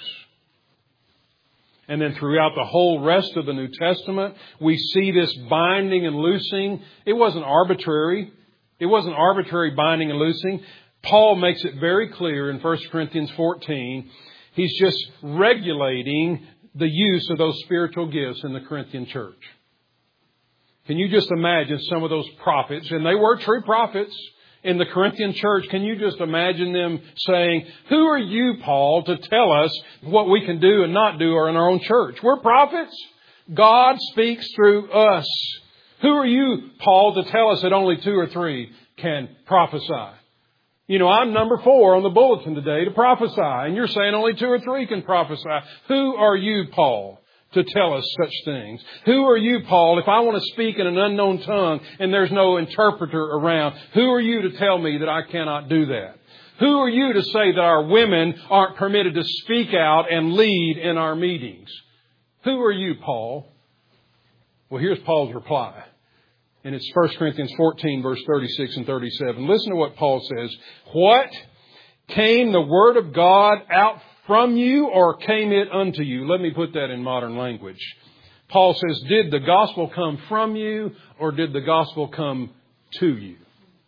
And then throughout the whole rest of the New Testament, we see this binding and loosing. It wasn't arbitrary. It wasn't arbitrary binding and loosing. Paul makes it very clear in First Corinthians fourteen. He's just regulating the use of those spiritual gifts in the Corinthian church. Can you just imagine some of those prophets, and they were true prophets in the Corinthian church, can you just imagine them saying, who are you, Paul, to tell us what we can do and not do in our own church? We're prophets. God speaks through us. Who are you, Paul, to tell us that only two or three can prophesy? You know, I'm number four on the bulletin today to prophesy, and you're saying only two or three can prophesy. Who are you, Paul, to tell us such things? Who are you, Paul, if I want to speak in an unknown tongue and there's no interpreter around? Who are you to tell me that I cannot do that? Who are you to say that our women aren't permitted to speak out and lead in our meetings? Who are you, Paul? Well, here's Paul's reply. And it's First Corinthians fourteen, verse thirty-six and thirty-seven. Listen to what Paul says. What? Came the word of God out from you, or came it unto you? Let me put that in modern language. Paul says, did the gospel come from you, or did the gospel come to you?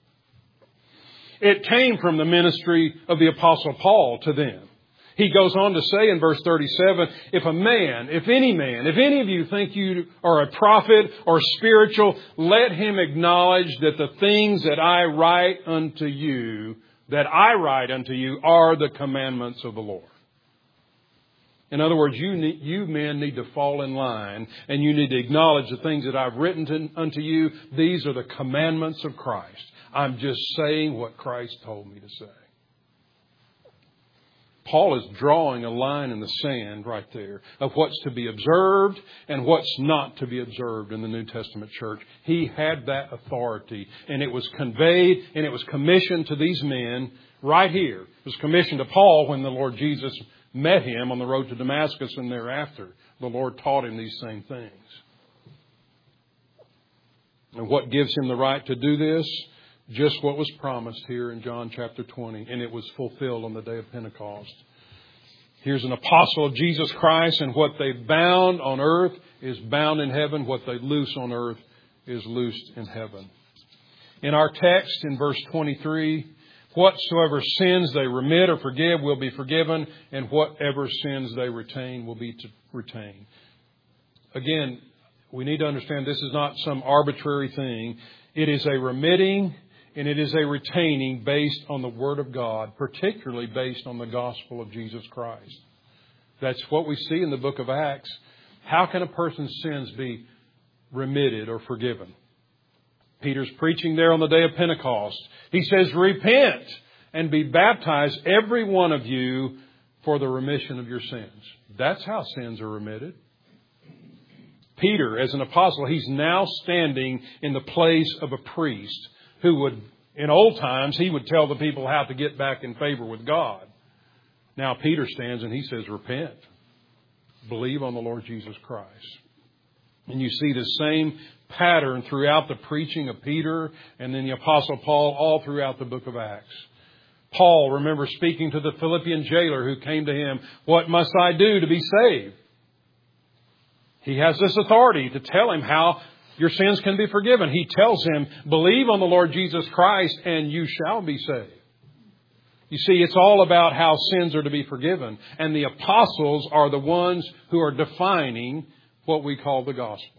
It came from the ministry of the Apostle Paul to them. He goes on to say in verse thirty-seven, if a man, if any man, if any of you think you are a prophet or spiritual, let him acknowledge that the things that I write unto you, that I write unto you, are the commandments of the Lord. In other words, you need, you men need to fall in line, and you need to acknowledge the things that I've written to, unto you. These are the commandments of Christ. I'm just saying what Christ told me to say. Paul is drawing a line in the sand right there of what's to be observed and what's not to be observed in the New Testament church. He had that authority, and it was conveyed and it was commissioned to these men right here. It was commissioned to Paul when the Lord Jesus met him on the road to Damascus, and thereafter the Lord taught him these same things. And what gives him the right to do this? Just what was promised here in John chapter twenty, and it was fulfilled on the day of Pentecost. Here's an apostle of Jesus Christ, and what they bound on earth is bound in heaven. What they loose on earth is loosed in heaven. In our text, in verse twenty-three, Whatsoever sins they remit or forgive will be forgiven, and whatever sins they retain will be to retain. Again, we need to understand this is not some arbitrary thing. It is a remitting and it is a retaining based on the Word of God, particularly based on the gospel of Jesus Christ. That's what we see in the book of Acts. How can a person's sins be remitted or forgiven? Peter's preaching there on the day of Pentecost. He says, repent and be baptized, every one of you, for the remission of your sins. That's how sins are remitted. Peter, as an apostle, he's now standing in the place of a priest who would, in old times, he would tell the people how to get back in favor with God. Now Peter stands and he says, repent. Believe on the Lord Jesus Christ. And you see the same pattern throughout the preaching of Peter and then the Apostle Paul all throughout the book of Acts. Paul, remember, speaking to the Philippian jailer who came to him, what must I do to be saved? He has this authority to tell him how your sins can be forgiven. He tells him, believe on the Lord Jesus Christ and you shall be saved. You see, it's all about how sins are to be forgiven. And the apostles are the ones who are defining what we call the gospel.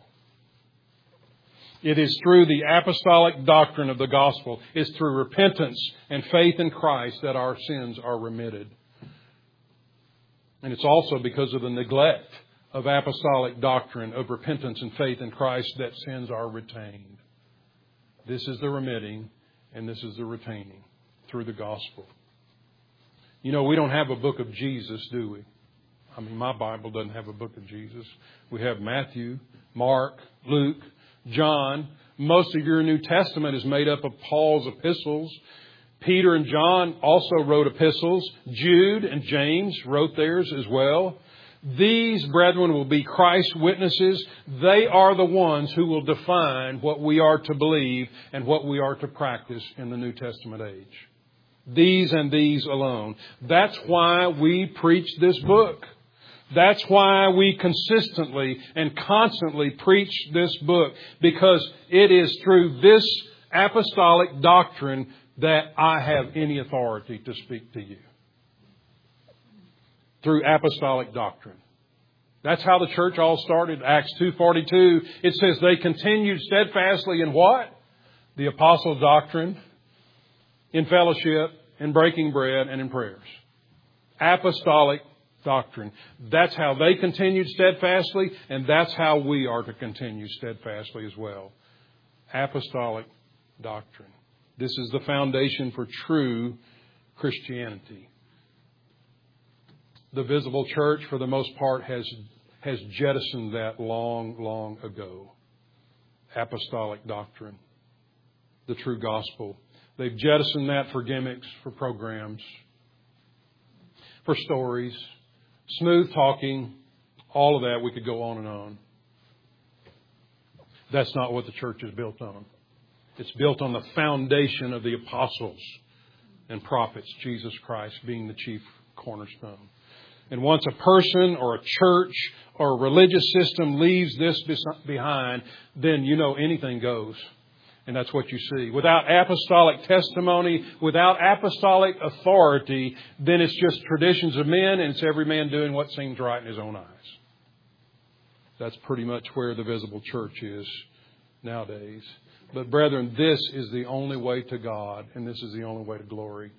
It is through the apostolic doctrine of the gospel, it's through repentance and faith in Christ that our sins are remitted. And it's also because of the neglect of apostolic doctrine of repentance and faith in Christ that sins are retained. This is the remitting and this is the retaining through the gospel. You know, we don't have a book of Jesus, do we? I mean, my Bible doesn't have a book of Jesus. We have Matthew, Mark, Luke, John. Most of your New Testament is made up of Paul's epistles. Peter and John also wrote epistles. Jude and James wrote theirs as well. These, brethren, will be Christ's witnesses. They are the ones who will define what we are to believe and what we are to practice in the New Testament age. These and these alone. That's why we preach this book. That's why we consistently and constantly preach this book, because it is through this apostolic doctrine that I have any authority to speak to you. Through apostolic doctrine. That's how the church all started. Acts two forty-two, it says they continued steadfastly in what? The apostles' doctrine, in fellowship, in breaking bread, and in prayers. Apostolic doctrine. That's how they continued steadfastly, and that's how we are to continue steadfastly as well. Apostolic doctrine. This is the foundation for true Christianity. The visible church, for the most part, has, has jettisoned that long, long ago. Apostolic doctrine. The true gospel. They've jettisoned that for gimmicks, for programs, for stories, smooth talking, all of that. We could go on and on. That's not what the church is built on. It's built on the foundation of the apostles and prophets, Jesus Christ being the chief cornerstone. And once a person or a church or a religious system leaves this behind, then you know anything goes. And that's what you see. Without apostolic testimony, without apostolic authority, then it's just traditions of men and it's every man doing what seems right in his own eyes. That's pretty much where the visible church is nowadays. But brethren, this is the only way to God and this is the only way to glory.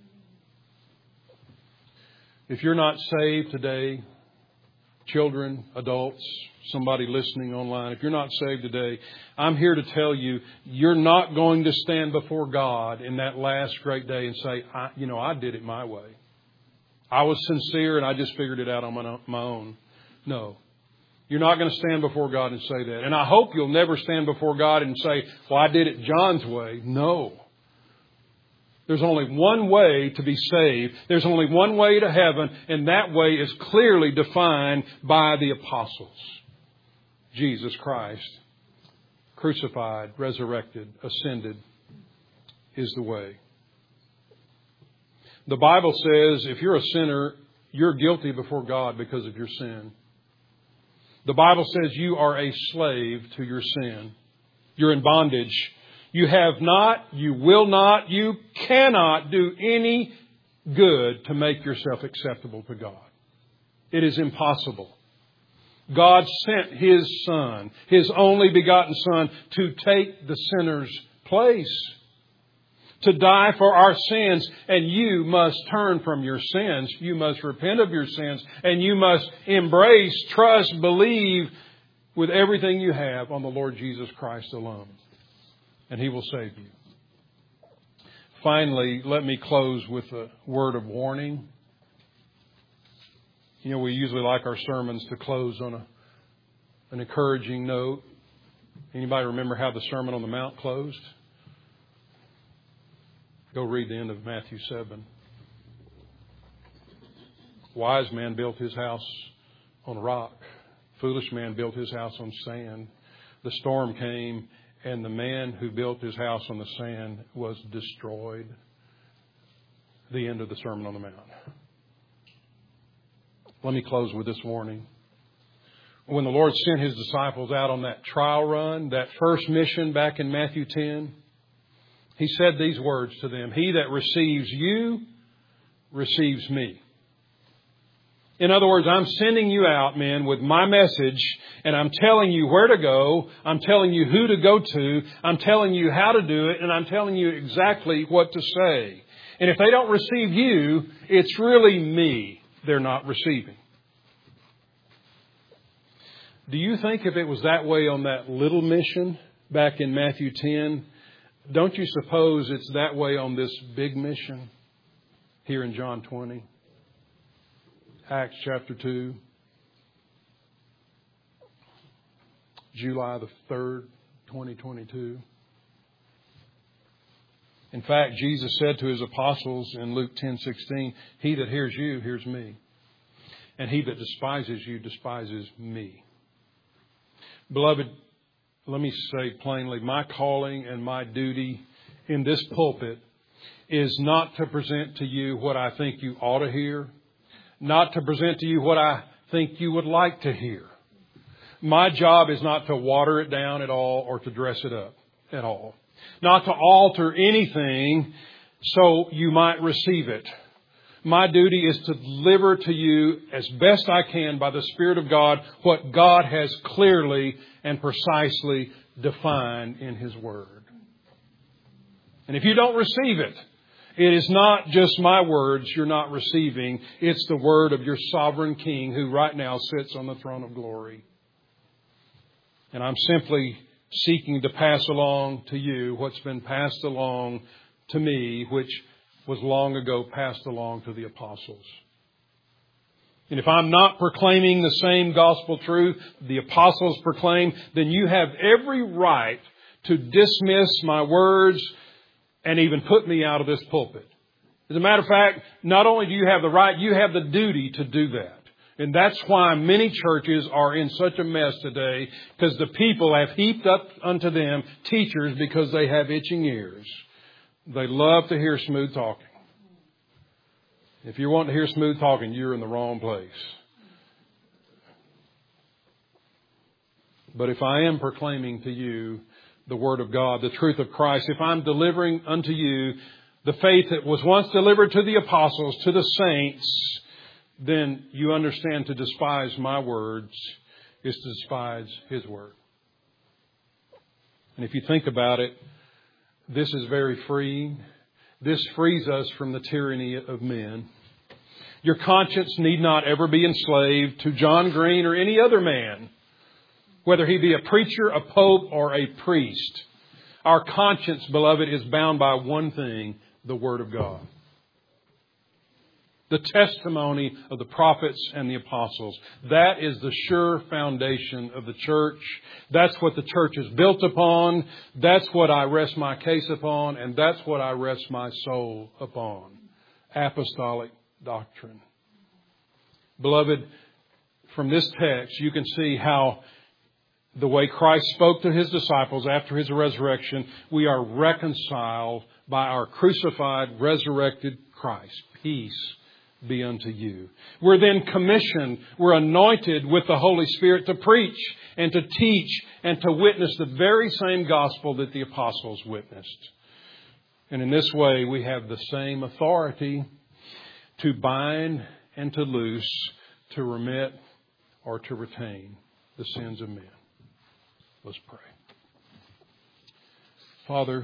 If you're not saved today, children, adults, somebody listening online, if you're not saved today, I'm here to tell you, you're not going to stand before God in that last great day and say, I, you know, I did it my way. I was sincere and I just figured it out on my, my own. No. You're not going to stand before God and say that. And I hope you'll never stand before God and say, well, I did it John's way. No. There's only one way to be saved. There's only one way to heaven, and that way is clearly defined by the apostles. Jesus Christ, crucified, resurrected, ascended, is the way. The Bible says if you're a sinner, you're guilty before God because of your sin. The Bible says you are a slave to your sin. You're in bondage You have not, you will not, you cannot do any good to make yourself acceptable to God. It is impossible. God sent His Son, His only begotten Son, to take the sinner's place, to die for our sins. And you must turn from your sins. You must repent of your sins. And you must embrace, trust, believe with everything you have on the Lord Jesus Christ alone. And He will save you. Finally, let me close with a word of warning. You know, we usually like our sermons to close on a, an encouraging note. Anybody remember how the Sermon on the Mount closed? Go read the end of Matthew seven. Wise man built his house on a rock. Foolish man built his house on sand. The storm came, and the man who built his house on the sand was destroyed. The end of the Sermon on the Mount. Let me close with this warning. When the Lord sent His disciples out on that trial run, that first mission back in Matthew ten, He said these words to them: He that receives you receives me. In other words, I'm sending you out, men, with my message, and I'm telling you where to go. I'm telling you who to go to. I'm telling you how to do it, and I'm telling you exactly what to say. And if they don't receive you, it's really me they're not receiving. Do you think if it was that way on that little mission back in Matthew ten, don't you suppose it's that way on this big mission here in John twenty? Acts chapter two, July the third, twenty twenty-two. In fact, Jesus said to His apostles in Luke ten sixteen, He that hears you, hears me. And he that despises you, despises me. Beloved, let me say plainly, my calling and my duty in this pulpit is not to present to you what I think you ought to hear, not to present to you what I think you would like to hear. My job is not to water it down at all or to dress it up at all. Not to alter anything so you might receive it. My duty is to deliver to you as best I can by the Spirit of God what God has clearly and precisely defined in His Word. And if you don't receive it, it is not just my words you're not receiving. It's the word of your sovereign King who right now sits on the throne of glory. And I'm simply seeking to pass along to you what's been passed along to me, which was long ago passed along to the apostles. And if I'm not proclaiming the same gospel truth the apostles proclaim, then you have every right to dismiss my words and even put me out of this pulpit. As a matter of fact, not only do you have the right, you have the duty to do that. And that's why many churches are in such a mess today, because the people have heaped up unto them teachers because they have itching ears. They love to hear smooth talking. If you want to hear smooth talking, you're in the wrong place. But if I am proclaiming to you the Word of God, the truth of Christ, if I'm delivering unto you the faith that was once delivered to the apostles, to the saints, then you understand to despise my words is to despise His Word. And if you think about it, this is very freeing. This frees us from the tyranny of men. Your conscience need not ever be enslaved to John Green or any other man, whether he be a preacher, a pope, or a priest. Our conscience, beloved, is bound by one thing, the Word of God. The testimony of the prophets and the apostles. That is the sure foundation of the church. That's what the church is built upon. That's what I rest my case upon. And that's what I rest my soul upon. Apostolic doctrine. Beloved, from this text, you can see how the way Christ spoke to His disciples after His resurrection, we are reconciled by our crucified, resurrected Christ. Peace be unto you. We're then commissioned, we're anointed with the Holy Spirit to preach and to teach and to witness the very same gospel that the apostles witnessed. And in this way, we have the same authority to bind and to loose, to remit or to retain the sins of men. Let's pray. Father,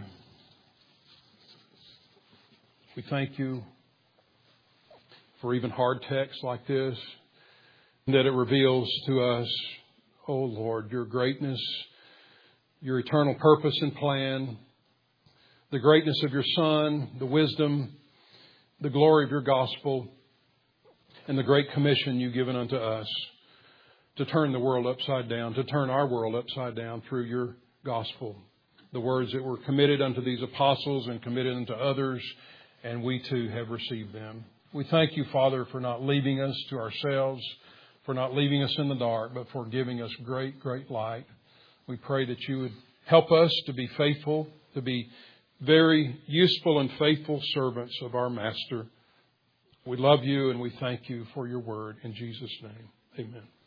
we thank you for even hard texts like this, that it reveals to us, oh Lord, your greatness, your eternal purpose and plan, the greatness of your Son, the wisdom, the glory of your gospel, and the great commission you've given unto us to turn the world upside down, to turn our world upside down through your gospel. The words that were committed unto these apostles and committed unto others, and we too have received them. We thank you, Father, for not leaving us to ourselves, for not leaving us in the dark, but for giving us great, great light. We pray that you would help us to be faithful, to be very useful and faithful servants of our Master. We love you and we thank you for your word. In Jesus' name, amen.